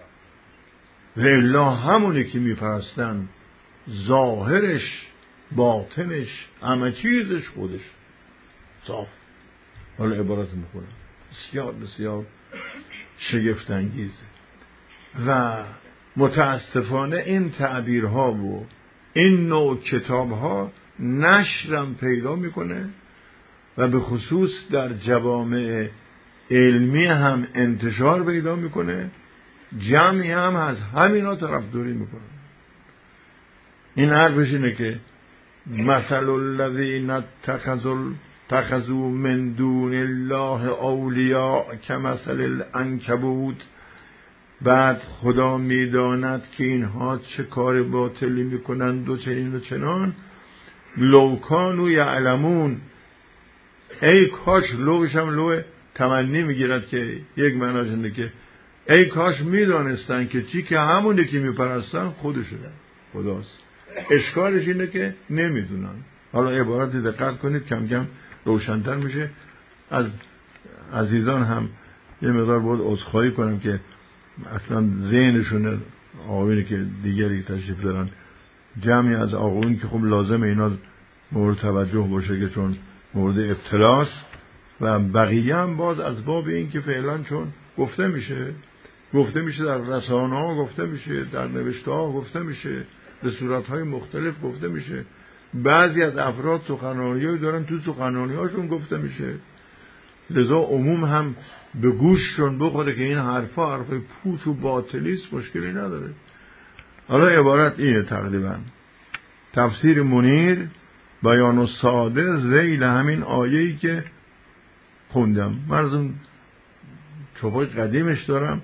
S1: لله همونه که میپرستن ظاهرش باطنش همه چیزش خودش صاف. حالا عبارت میخونم بسیار بسیار شگفت انگیزه و متاسفانه این تعبیرها و این نوع کتابها نشرم پیدا میکنه و به خصوص در جوامع علمی هم انتشار پیدا میکنه، جمعی هم از همینا طرفداری میکنه. این حرفش اینه که مثل الذین اتخذوا من دون الله اولیاء کمثل العنکبوت. بعد خدا میداند که اینها چه کار باطلی میکنند و چنین و چنان. لو کانوا یعلمون. ای کاش، لوش هم لو تمنی میگیرد که یک معناش اینه که ای کاش میدانستن که چی که همونه که میپرستن خودشونه، خداست. اشکالش اینه که نمیدونن. حالا عبارت دقت کنید کم کم روشن‌تر میشه. از عزیزان هم یه مقدار باید عذرخواهی کنم که اصلا ذهنشون آقایونی که دیگری تشریف دارن، جمعی از آقایون که خب لازم اینا مورد توجه باشه که چون مورد ابتلاست و بقیه هم باز از باب این که فعلا چون گفته میشه در رسانه ها، گفته میشه در نوشته ها، گفته میشه به صورت های مختلف گفته میشه. بعضی از افراد سخنرانی‌هایی دارن تو سخنرانی‌هاشون گفته میشه، لذا عموم هم به گوششون بخوره که این حرفا حرفای پوچ و باطلیست، مشکلی نداره. حالا عبارت اینه تقریبا تفسیر منیر بیان و ساده ذیل همین آیه‌ای که خوندم. من از اون چوبای قدیمش دارم،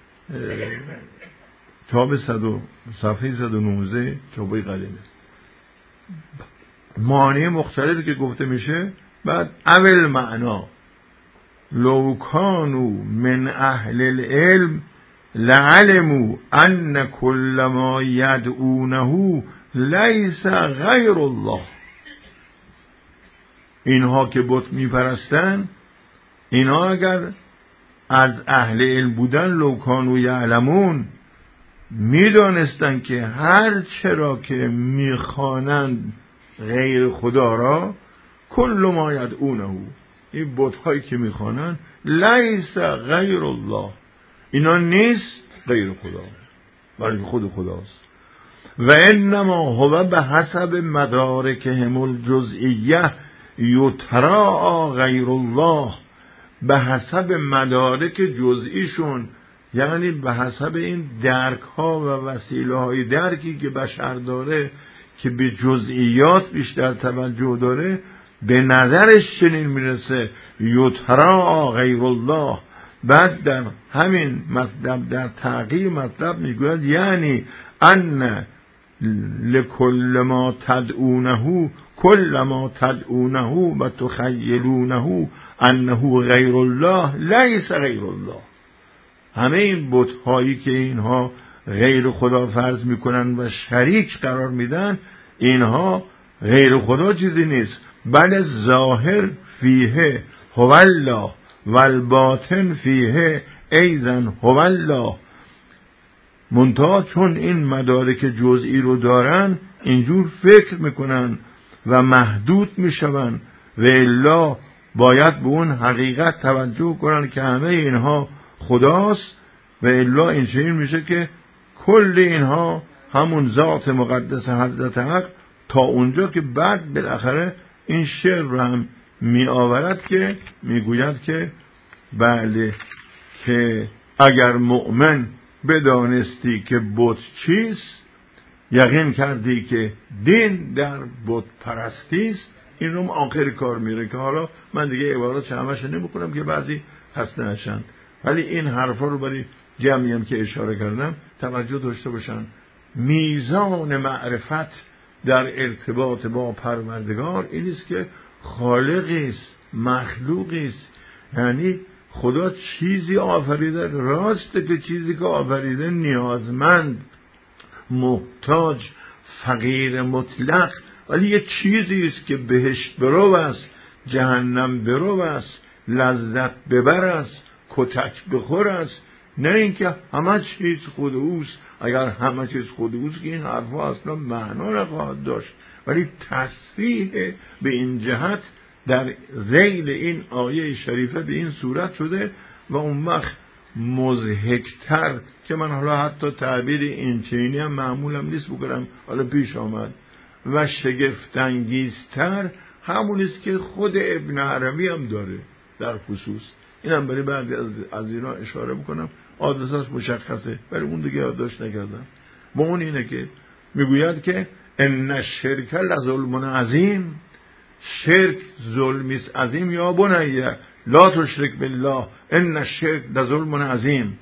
S1: چاپ صفحه 119 چوبای قدیمه، معانی مختلفی که گفته میشه. بعد اول معنا لو کانوا من اهل العلم لعلموا ان كل ما يدعونه لیس غیر الله. اینها که بت میپرستن، اینها اگر از اهل علم بودن لو کانوا یعلمون، میدانستن که هر چرا که میخوانند غیر خدا را کل ما یدعونه، این بت‌هایی که میخوانن لیس غیر الله، اینا نیست غیر خدا، بلکه خود خداست. و انما هو به حسب مدارکهم الجزئیه یتراء غیر الله، به حسب مدارک جزئیشون، یعنی به حسب این درک ها و وسیله های درکی که بشر داره که به جزئیات بیشتر توجه داره، به نظرش چنین میرسه یتراء غیر الله. بعد در همین مطلب، در تعقیب مطلب میگوید یعنی ان لکل ما تدعونه کل ما تدعونه و تخیلونه انه غیر الله لیس غیر الله. همه این بت‌هایی که اینها غیر خدا فرض میکنن و شریک قرار میدن، اینها غیر خدا چیزی نیست، بل ظاهر فیه هو الله و الباطن فیه ایضا هو الله. منتها چون این مدارک جزئی رو دارن اینجور فکر میکنن و محدود میشون، و الا باید به اون حقیقت توجه کنن که همه اینها خداست، و الا این چنین میشه که کل اینها همون ذات مقدس حضرت حق، تا اونجا که بعد بالاخره این شعر رو هم می آورد که میگوید که بله که اگر مؤمن بدانستی که بت چیست، یقین کردی که دین در بت پرستیست. این رو آخر کار میره که حالا من دیگه عبارات همش نمیکنم که بعضی خسته نشن، ولی این حرفا رو برای جمعی هم که اشاره کردم توجه داشته باشن. میزان معرفت در ارتباط با پروردگار این است که خالقی است، مخلوقی است، یعنی خدا چیزی آفریده، راسته که چیزی که آفریده نیازمند، محتاج، فقیر مطلق، ولی یه چیزی است که بهشت برو است، جهنم برو است، لذت ببر است، کتک بخور است. نه اینکه همه چیز خود اوست. اگر همه چیز خود اوست که این حرفا اصلا معنا نخواهد داشت، ولی تصریح به این جهت در ذیل این آیه شریفه به این صورت شده. و اون وقت مضحکتر که من حالا حتی تعبیر این چینی هم معمولم نیست بکنم، حالا پیش آمد، و شگفت‌انگیزتر همونیست که خود ابن عربی هم داره در خصوص. اینم برای بعضی از اینا اشاره بکنم، آدرساش مشخصه ولی اون دیگه یادداشت نکردم. با اون اینه که میگوید که ان الشرک لظلم عظیم، شرک ظلمی است عظیم، یا بنی لا تشرک بالله ان الشرک لظلم عظیم.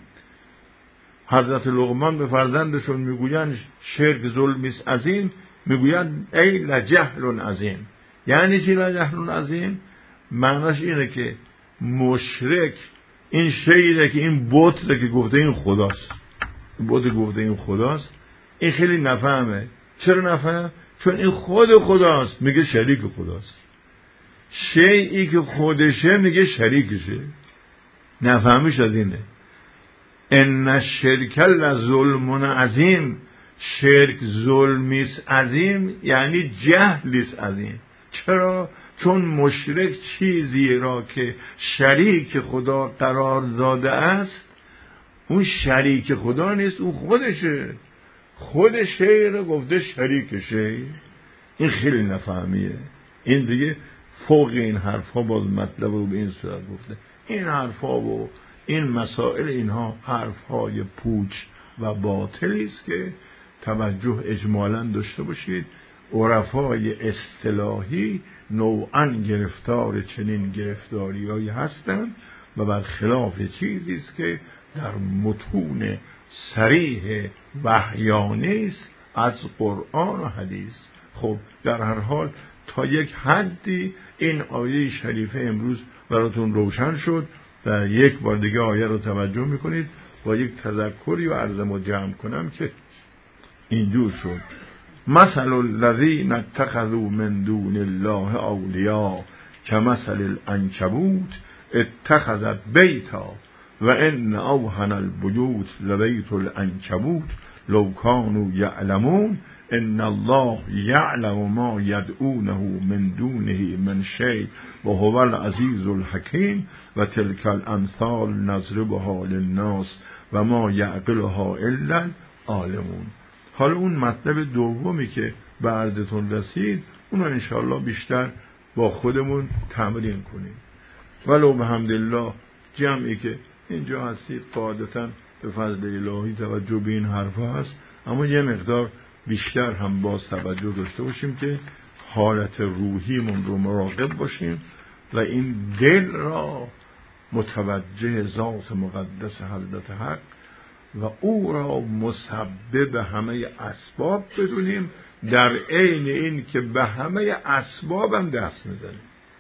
S1: حضرت لقمان به فرزندشون میگویند شرک ظلمی است عظیم، میگویند ای لجهل عظیم. یعنی چی لجهل عظیم؟ معناش اینه که مشرک این شیعه که این بت که گفته این خداست، بت گفته این خداست، این خیلی نفهمه. چرا نفهم؟ چون این خود خداست، میگه شریک خداست. شیعی که خودشه میگه شریکشه. نفهمیش از اینه. ان الشرک لظلم عظیم، شرک ظلمیست عظیم، یعنی جهلیست عظیم. چرا؟ چون مشرک چیزی را که شریک خدا قرار داده است، اون شریک خدا نیست، اون خودشه. خود شی را گفته شریک شی. این خیلی نفهمیه. این دیگه فوق این حرفا باز مطلب رو به این صورت گفته. این حرفا و این مسائل اینها حرفهای پوچ و باطلی است که توجه اجمالاً داشته باشید. عرفای اصطلاحی نوعاً گرفتار چنین گرفتاریایی هستند و برخلاف چیزی است که در متون صریح وحیانه است از قرآن و حدیث. خب در هر حال تا یک حدی این آیه شریفه امروز براتون روشن شد و یک بار دیگه آیه رو توجه میکنید. با یک تذکری و عرضم و جمع کنم که اینجور شد: مثل الذین اتخذوا من دون الله اولیاء کمثل العنکبوت اتخذت بیتا و ان اوهن البیوت لبیت العنکبوت لو کانوا یعلمون ان الله یعلم ما یدعونه من دونه من شیء و هو العزیز الحکیم و تلک الامثال نضربها للناس و ما یعقلها الا العالمون. حالا اون مطلب دومی که به عرضتون رسید اونو انشاءالله بیشتر با خودمون تمرین کنیم. ولو بحمدالله جمعی که اینجا هستید قاعدتاً به فضل الهی توجه به این حرفا هست، اما یه مقدار بیشتر هم باز توجه داشته باشیم که حالت روحیمون رو مراقب باشیم و این دل را متوجه ذات مقدس حضرت حق و او را مسبب همه اسباب بدونیم، در عین این که به همه اسباب هم دست میزنیم.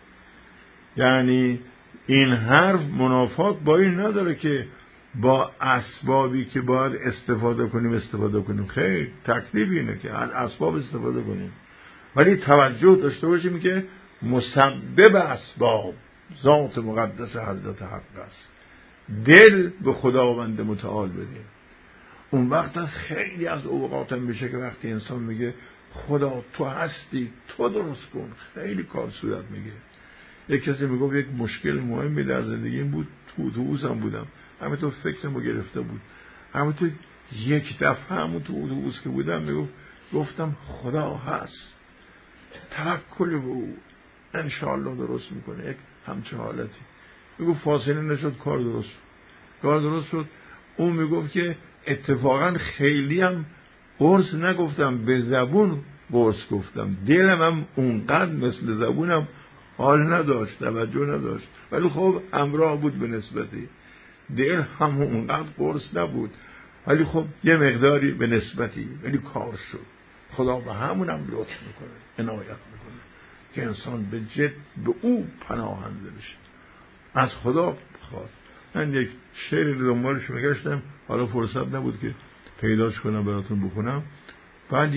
S1: یعنی این حرف منافات با این نداره که با اسبابی که باید استفاده کنیم. خیر، تکلیف اینه که از اسباب استفاده کنیم، ولی توجه داشته باشیم که مسبب اسباب ذات مقدس حضرت حق است. دل به خداوند متعال بدیم. اون وقت از خیلی از اوقات هم میشه که وقتی انسان میگه خدا تو هستی، تو درست کن، خیلی کار صورت میگه. یک کسی میگفت یک مشکل مهمی در زندگیم بود، تو اتوبوسم بودم، همینطور فکرمو گرفته بود، همینطور یک دفعه همون تو اتوبوس که بودم گفتم خدا هست، توکل به او، انشاءالله درست میکنه. یک همچه حالتی میگفت فاصله نشد کار درست شد. اون میگفت که اتفاقا خیلی هم قرص نگفتم، به زبون قرص گفتم، دلم هم اونقدر مثل زبونم حال نداشت، توجه نداشت، ولی خب همراه بود به نسبتی. دل هم اونقدر قرص نبود، ولی خب یه مقداری به نسبتی، ولی کار شد. خدا به همون هم لطف میکنه، عنایت میکنه که انسان به جد به او پناهنده بشه، از خدا بخواد. من یک شعری رو دنبالش میگشتم، حالا فرصت نبود که پیداش کنم براتون بخونم. بعد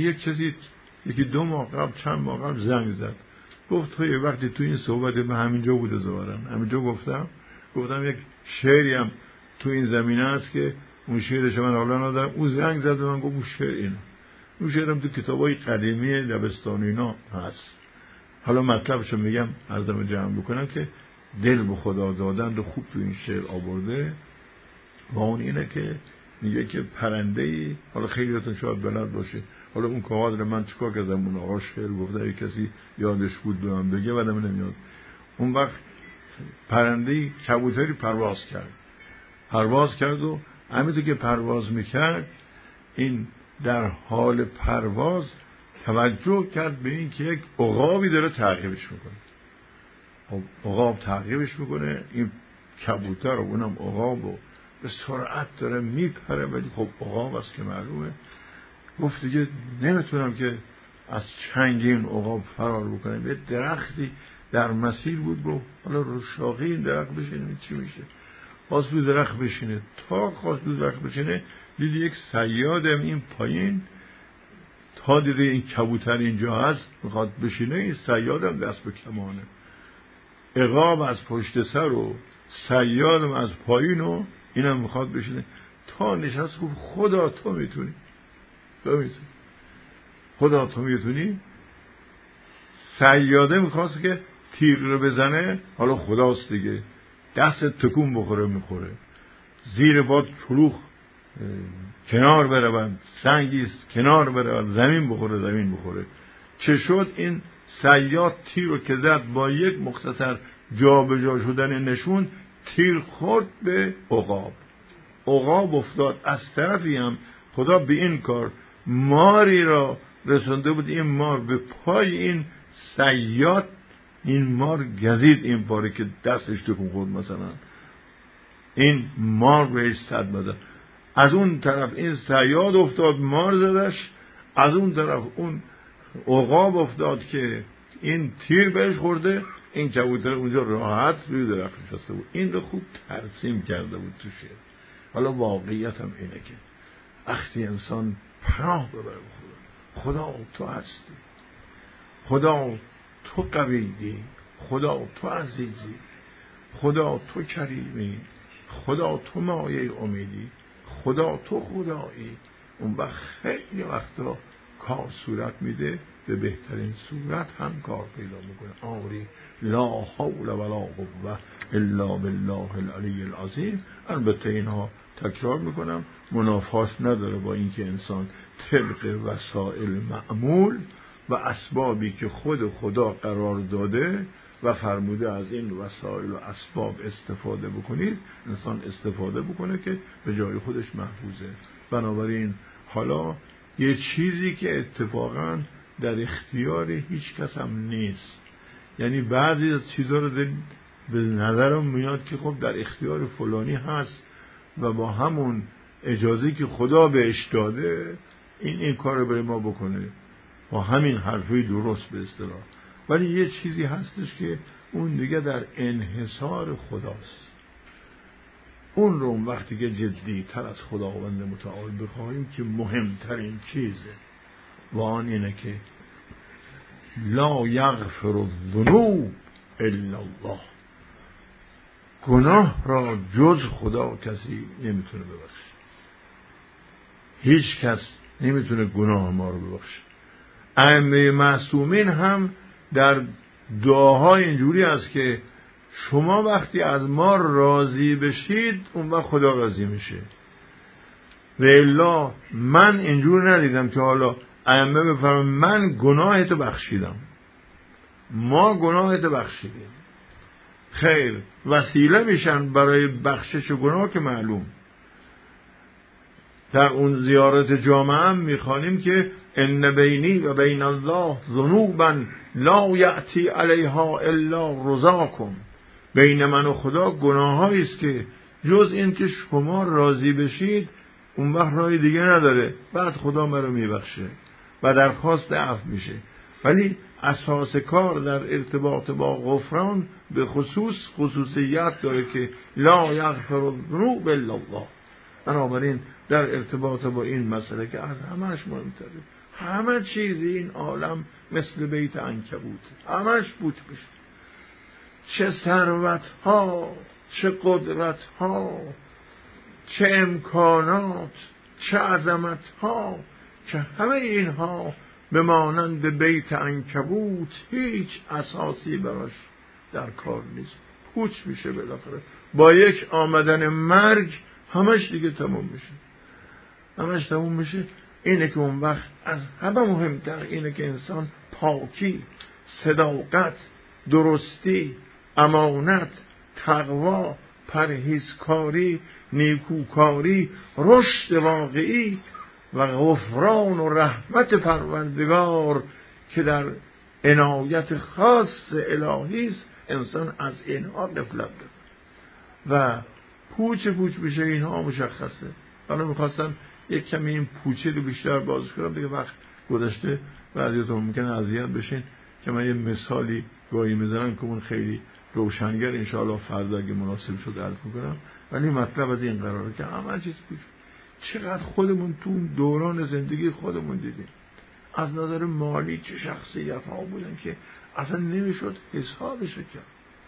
S1: یکی 2 ماه قبل، چند ماه قبل زنگ زد، گفت تو یه وقتی تو این صحبت به همینجا بوده ظاهرا، همینجا گفتم یک شعری هم تو این زمینه است که اون شعرش من حالا ندارم. اون زنگ زد و من گفت اون شعر اینه. اون شعرم تو کتابای قدیمی دبستانی اینا هست. حالا مطلبشو میگم عرضم جمع بکنم که دل به خدا دادن رو خوب تو این شعر آورده. و اون اینه که میگه که پرنده‌ای، حالا خیلیاتون شاید بلد باشه، حالا اون کاغذ رو من چیکار کردم، اون آقا شعر گفته اگه کسی یادش بود به من بگه، بعدم نمیاد. اون وقت پرنده‌ای کبوتری پرواز کرد و همینطور که پرواز میکرد این در حال پرواز توجه کرد به این که یک عقابی داره تعقیبش میکنه. عقاب تعقیبش میکنه، این کبوتر و اونم عقاب و به سرعت داره میپره، ولی خب عقاب است که معلومه. گفت دیگه نمیتونم که از چنگ این عقاب فرار بکنم. یه درختی در مسیر بود، گفت حالا رو شاخه این درخت بشینه چی میشه. خواست رو درخت بشینه، تا خواست رو درخت بشینه دید یک صیادم این پایین، تا دیده این کبوتر اینجا هست میخواد بشینه، این صیادم دست به کمانه، عقاب از پشت سر و صیادم از پایین و اینم میخواد بشینه. تا نشست گفت خدا تو میتونی، خدا تو میتونی. صیاده میخواست که تیر رو بزنه، حالا خداست دیگه، دست تکون بخوره میخوره، زیر باد کلوخ کنار برود، سنگیست کنار برود، زمین بخوره. چه شد؟ این صیاد تیر رو که زد با یک مختصر جا به جا شدن نشون، تیر خورد به عقاب افتاد. از طرفی هم خدا به این کار ماری را رسونده بود، این مار به پای این صیاد، این مار گزید این پاره که دستش تکون خورد، مثلا این مار بهش صد بزد. از اون طرف این صیاد افتاد، مار زدش، از اون طرف اون عقاب افتاد که این تیر بهش خورده، این کبوتر اونجا راحت روی درخت نشسته بود. این رو خوب ترسیم کرده بود تو شعر. حالا واقعیت هم اینه که وقتی انسان پناه ببره به خدا تو هستی، خدا تو قویی، خدا تو عزیزی، خدا تو کریمی، خدا تو مایه امیدی، خدا تو خدایی، اون وقت خیلی وقتا کار صورت میده، به بهترین صورت هم کار پیدا میکنه. آری لا حول ولا قوة الا بالله العلی العظیم. البته اینها تکرار میکنم منافات نداره با اینکه انسان طبق وسائل معمول و اسبابی که خود خدا قرار داده و فرموده از این وسایل و اسباب استفاده بکنید، انسان استفاده بکنه که به جای خودش محفوظه. بنابراین حالا یه چیزی که اتفاقا در اختیار هیچ کس هم نیست، یعنی بعضی از چیزها رو به نظرم میاد که خب در اختیار فلانی هست و با همون اجازه که خدا بهش داده این کار رو برای ما بکنه، با همین حرفی درست به اصطلاح. ولی یه چیزی هستش که اون دیگه در انحصار خداست. اون رو وقتی که جدی تر از خداوند متعال بخواهیم که مهمترین چیزه و آن اینه که لا یغفر الذنوب الا الله. گناه را جز خدا کسی نمیتونه ببخشه. هیچ کس نمیتونه گناه ما رو ببخشه. ائمه معصومین هم در دعاهای اینجوری است که شما وقتی از ما راضی بشید اون وقت خدا راضی میشه. و الا من اینجور ندیدم که حالا ائمه بفرمایند من گناهتو بخشیدم، ما گناهتو بخشیدیم. خیر، وسیله میشن برای بخشش گناه که معلوم. در اون زیارت جامعه هم میخوانیم که ان بینی و بین الله ذنوبا لا یأتی علیها الا رضاکم. بین من و خدا گناهایی است که جز این که شما راضی بشید اون وقت راه دیگه نداره، بعد خدا من رو میبخشه و درخواست عفو میشه. ولی اساس کار در ارتباط با غفران به خصوصیت داره که لا یغفر الذنوب الا الله. بنابراین در ارتباط با این مسئله که از همش مهمتره، همه چیز این عالم مثل بیت عنکبوت، همش بوت بشه. چه ثروت ها، چه قدرت ها، چه امکانات، چه عظمت ها، که همه اینها به مانند بیت عنکبوت هیچ اساسی براش در کار نیست، پوچ میشه بالاخره. با یک آمدن مرگ همش دیگه تموم میشه، همش تموم میشه. اینه که اون وقت از همه مهمتر اینه که انسان پاکی، صداقت، درستی، امانت، تقوا، پرهیزکاری، نیکوکاری، رشد واقعی و غفران و رحمت پروردگار که در عنایت خاص الهی است، انسان از اینها غفلت داره و پوچ بشه. اینها مشخصه. حالا میخواستم یک کمی این پوچه رو بیشتر باز کنم، دیگه وقت گذشته بعضیاتون ممکنه اذیت بشین که من یه مثالی گاهی میزنم که اون خیلی روشنگر انشاءالله فردا اگه مناسب شد عرض میکنم. ولی مطلب از این قراره که همه چیز پوچ. چقدر خودمون تو دوران زندگی خودمون دیدیم از نظر مالی چه شخصیت ها بودن که اصلا نمیشد حسابش کرد.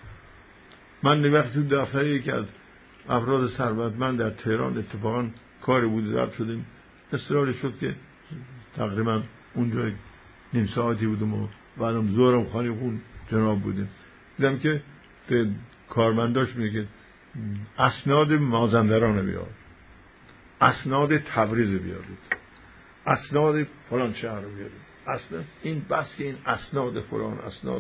S1: من وقتی تو دفتر یکی از افراد ثروتمند در تهران اتفاقا کاری بود رد شدیم، اصرار شد که تقریبا اونجا نیم ساعتی بودم و بعدم ظهرم خانه خون جناب بودیم. دیدم که به کارمنداش میگه اسناد مازندران بیار، اسناد تبریز بیارید، اسناد فلان شهر بیارید. اصلا این بس این اسناد فلان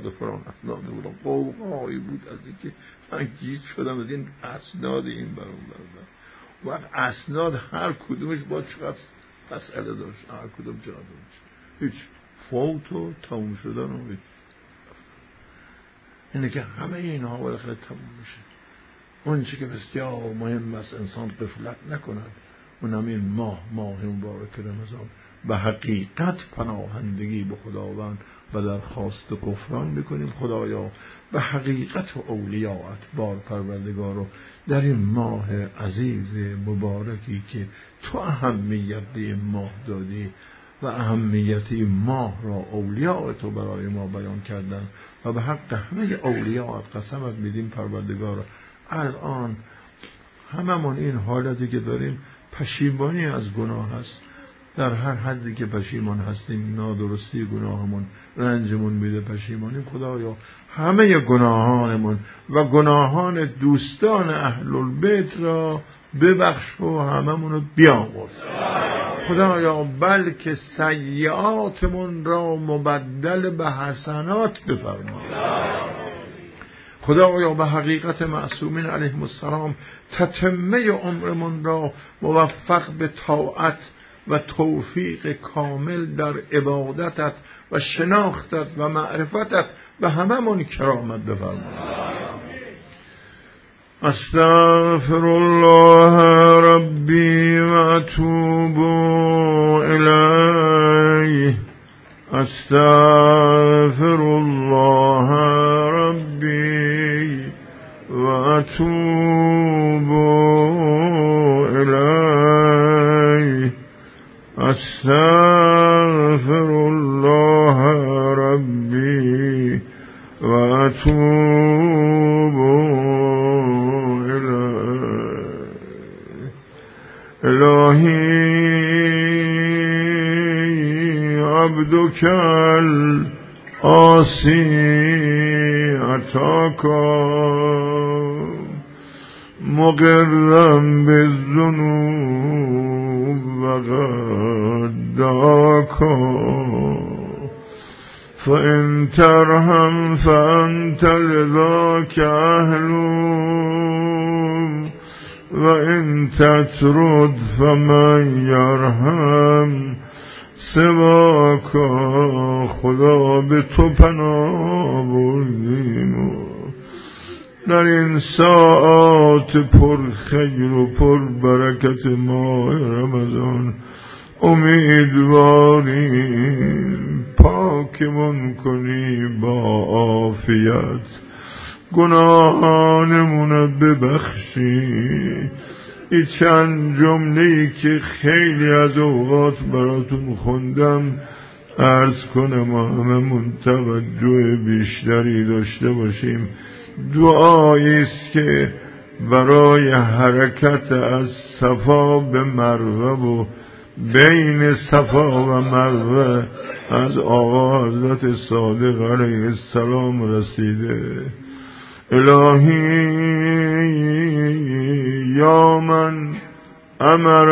S1: قوقایی بود از اینکه من گیج شدم از این اسناد این برام و اسناد هر کدومش با چقدر مسئله داشت، هر کدوم چقدر داشت، هیچ فوت و تموم شدن و هیچ. اینه که همه اینها بالاخره تموم میشه. اون چی که بسیار مهم است انسان غفلت نکند، اون همین ماه مبارک رمضان به حقیقت پناهندگی به خداوند و درخواست غفران بکنیم. خدایا به حقیقت و اولیاءت بار پروردگار رو در این ماه عزیز مبارکی که تو اهمیت این ماه دادی و اهمیت این ماه را اولیاء تو برای ما بیان کردن و به حق همه اولیاءت قسمت میدیم پروردگار. الان هممون این حالتی که داریم پشیمانی از گناه هست در هر حدی که پشیمان هستیم، نادرستی گناهمون رنجمون میده پشیمانیم، خدایا همه گناهانمون و گناهان دوستان اهل البیت را ببخش و هممون رو بیامرز خدایا، بلکه سیئاتمون را مبدل به حسنات بفرما خدایا. به حقیقت معصومین علیهم السلام تتمه عمرمون را موفق به طاعت و توفیق کامل در عبادتت و شناختت و معرفتت به هممون کرامت بفرما. استغفر الله ربی و اتوب الیه. استغفر الله ربی و اتوب الیه. استغفر الله ربی و اتوب الهی. عبدك العاصي أتاك مقرا بالذنوب وغداك، فإن ترحم فأنت لذاك أهل، وإن تترد فمن يرحم سواک. خدا به تو پناه بردیم در این ساعات پر خیر و پر برکت ماه رمضان، امیدواریم پاکمون کنی با عافیت، گناهانمون ببخشی. این چند جمله‌ای که خیلی از اوقات براتون خوندم عرض کنم و هممون توجه بیشتری داشته باشیم. دعایی است که برای حرکت از صفا به مروه و بین صفا و مروه از آقا حضرت صادق علیه السلام رسیده. الهی یا من امر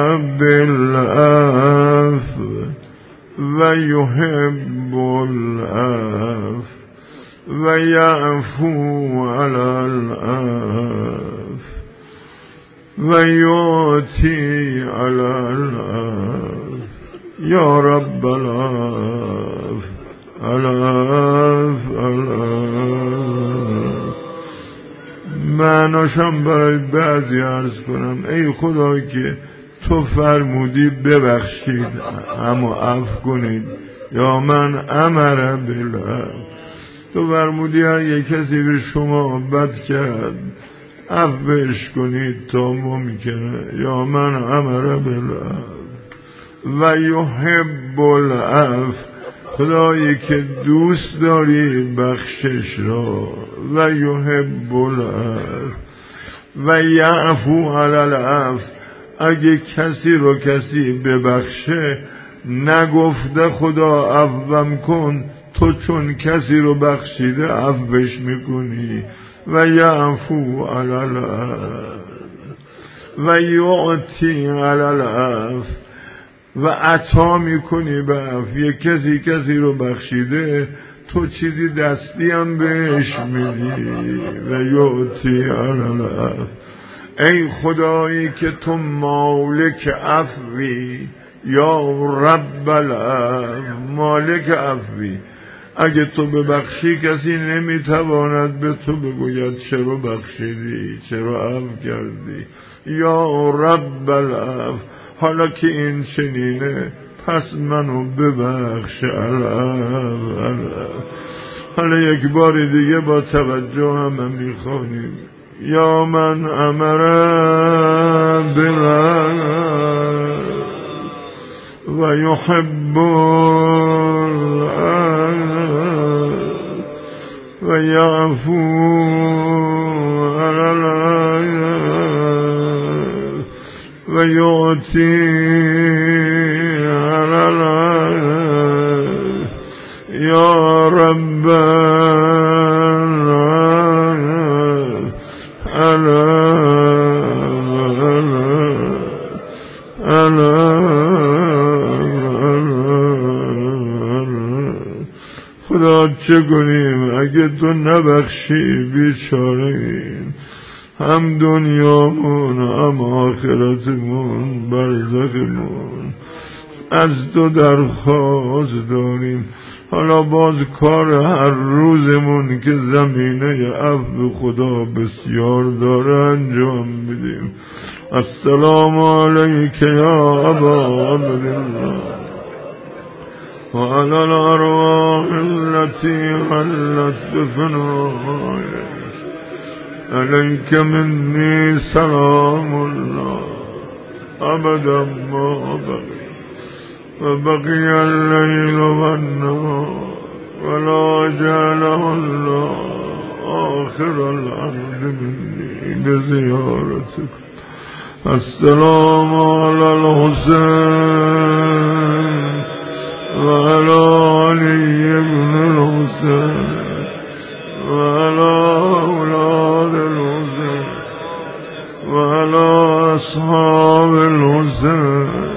S1: بالعفو و یحب العفو و یعفو علی العفو و یعطی علی العفو یا رب العفو العفو. معناشم برای بعضی عرض کنم. ای خدا که تو فرمودی ببخشید اما عفو کنید، یا من امر بالعفو، تو فرمودی هر یک کسی به شما بد کرد عفو بهش کنید تا ممکنه، یا من امر بالعفو و یحب العفو، خدایی که دوست داری بخشش را، و یحب العفو و یعفو علی العفو، اگه کسی رو کسی ببخشه نگفته خدا عفوم کن، تو چون کسی رو بخشیده عفوش میکنی. و یعفو علی العفو و یعطی علی العفو، و عطا میکنی به عفو. یک کسی رو بخشیده تو چیزی دستی هم بهش میدی. و یعطی علی العفو، ای خدایی که تو مالک عفوی، یا رب العفو مالک عفوی، اگه تو ببخشی کسی نمیتواند به تو بگوید چرا بخشیدی، چرا عفو کردی. یا رب العفو، حالا که این چنینه پس منو ببخش العفو. حالا یک بار دیگه با توجه همه میخوانیم. یا من امر بالعفو و یحب العفو و یعفو علی العفو و یعطی چه کنیم اگه تو نبخشی بیچاره‌ایم، هم دنیامون هم آخرتمون برزخمون از تو درخواست داریم. حالا باز کار هر روزمون که زمینه عفو خدا بسیار داره انجام بدیم. السلام علیک یا ابا عبدالله و علی الارواح التي حلت بفنائك، علیک منی سلام الله ابدا ما بقی و بقی اللیل و النهار ولا جعله الله آخر الارض منی بزیارتک. السلام علی الحسین و علی علی ابن الحسین و علی اولاد الحسین و علی اصحاب الحسین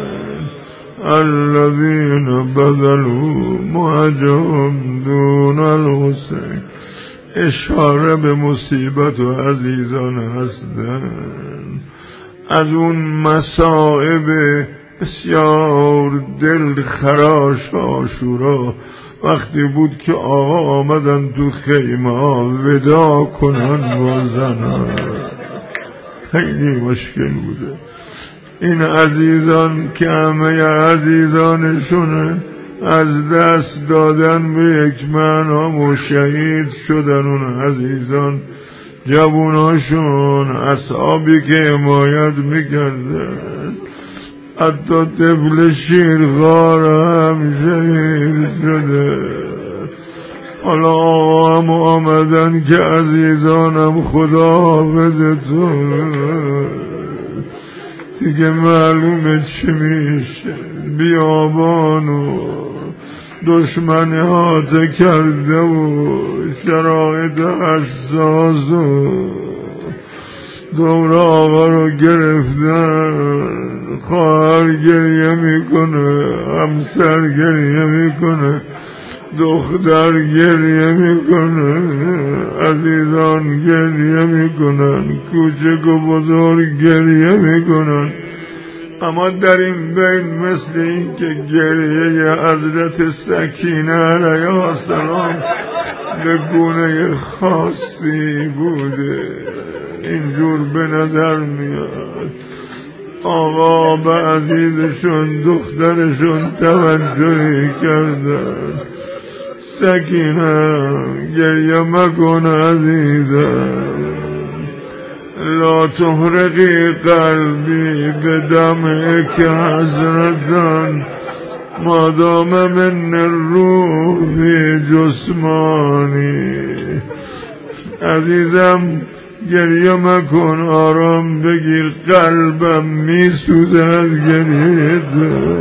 S1: الذين بذلوا مهجهم دون الحسین. اشاره به مصیبت و عزیزان هستند. از اون مصائب بسیار دل خراش عاشورا وقتی بود که آقا آمدن تو خیمه ها ودا کنن با زنان، خیلی مشکل بوده. این عزیزان که همه عزیزانشونه از دست دادن به یک معنا و شهید شدن. اون عزیزان جواناشون اصحابی که حمایت میکردن، حتی طفل شیرخوار هم شهید شده. حالا آقا هم آمدن که عزیزانم خدا حافظتون، دیگه معلومه چی میشه. بیابان و دشمن احاطه کرده و شرایط حساس و دور آقا رو گرفتن. خواهر گریه میکنه، همسر گریه میکنه، دختر گریه میکنه، عزیزان گریه میکنن، کوچک و بزرگ گریه میکنن. اما در این بین مثل این که گریه حضرت سکینه علیه السلام به گونه خاصی بوده، اینجور به نظر میاد. آقا به عزیزشون دخترشون توجهی کردن. سکینه گریه مکن عزیزم، لا تحرقی قلبی به دمک حسرتن مادام من الروح فی جسمانی. عزیزم گریه مکن، آرام بگیر، قلبم میسوزه از گریه تو.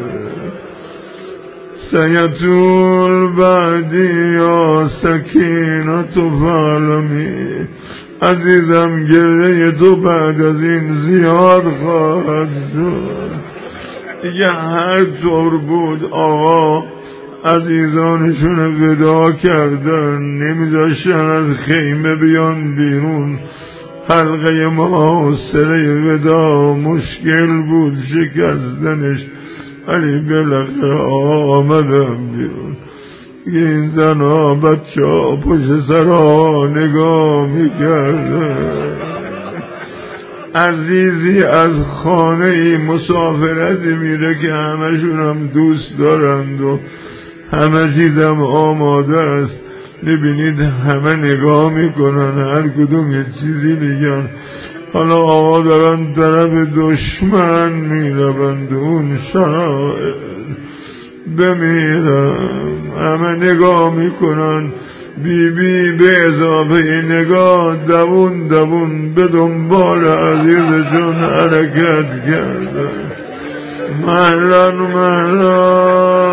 S1: سیطول بعدی یا سکینت فعلمی. عزیزم گریه تو بعد از این زیاد خواهد شد. دیگه هر طور بود آقا عزیزانشون ودا کردن، نمیذاشتن از خیمه بیان بیرون. حلقه محاصره ودا مشکل بود شکستنش، ولی بالاخره آمدم بیرون. این زن ها بچه ها پشت سر ها نگاه میکردن. عزیزی از خانه ای مسافرتی میره که همشون هم دوست دارند و همه چیزم آماده است. میبینید همه نگاه میکنن، هر کدوم یه چیزی میگن. حالا آقا دارن طرف دشمن میروند، اون شاید بمیرم. همه نگاه میکنن، بی به اضافه نگاه دوون دوون به دنبال عزیزشون حرکت کردن. مهلا مهلا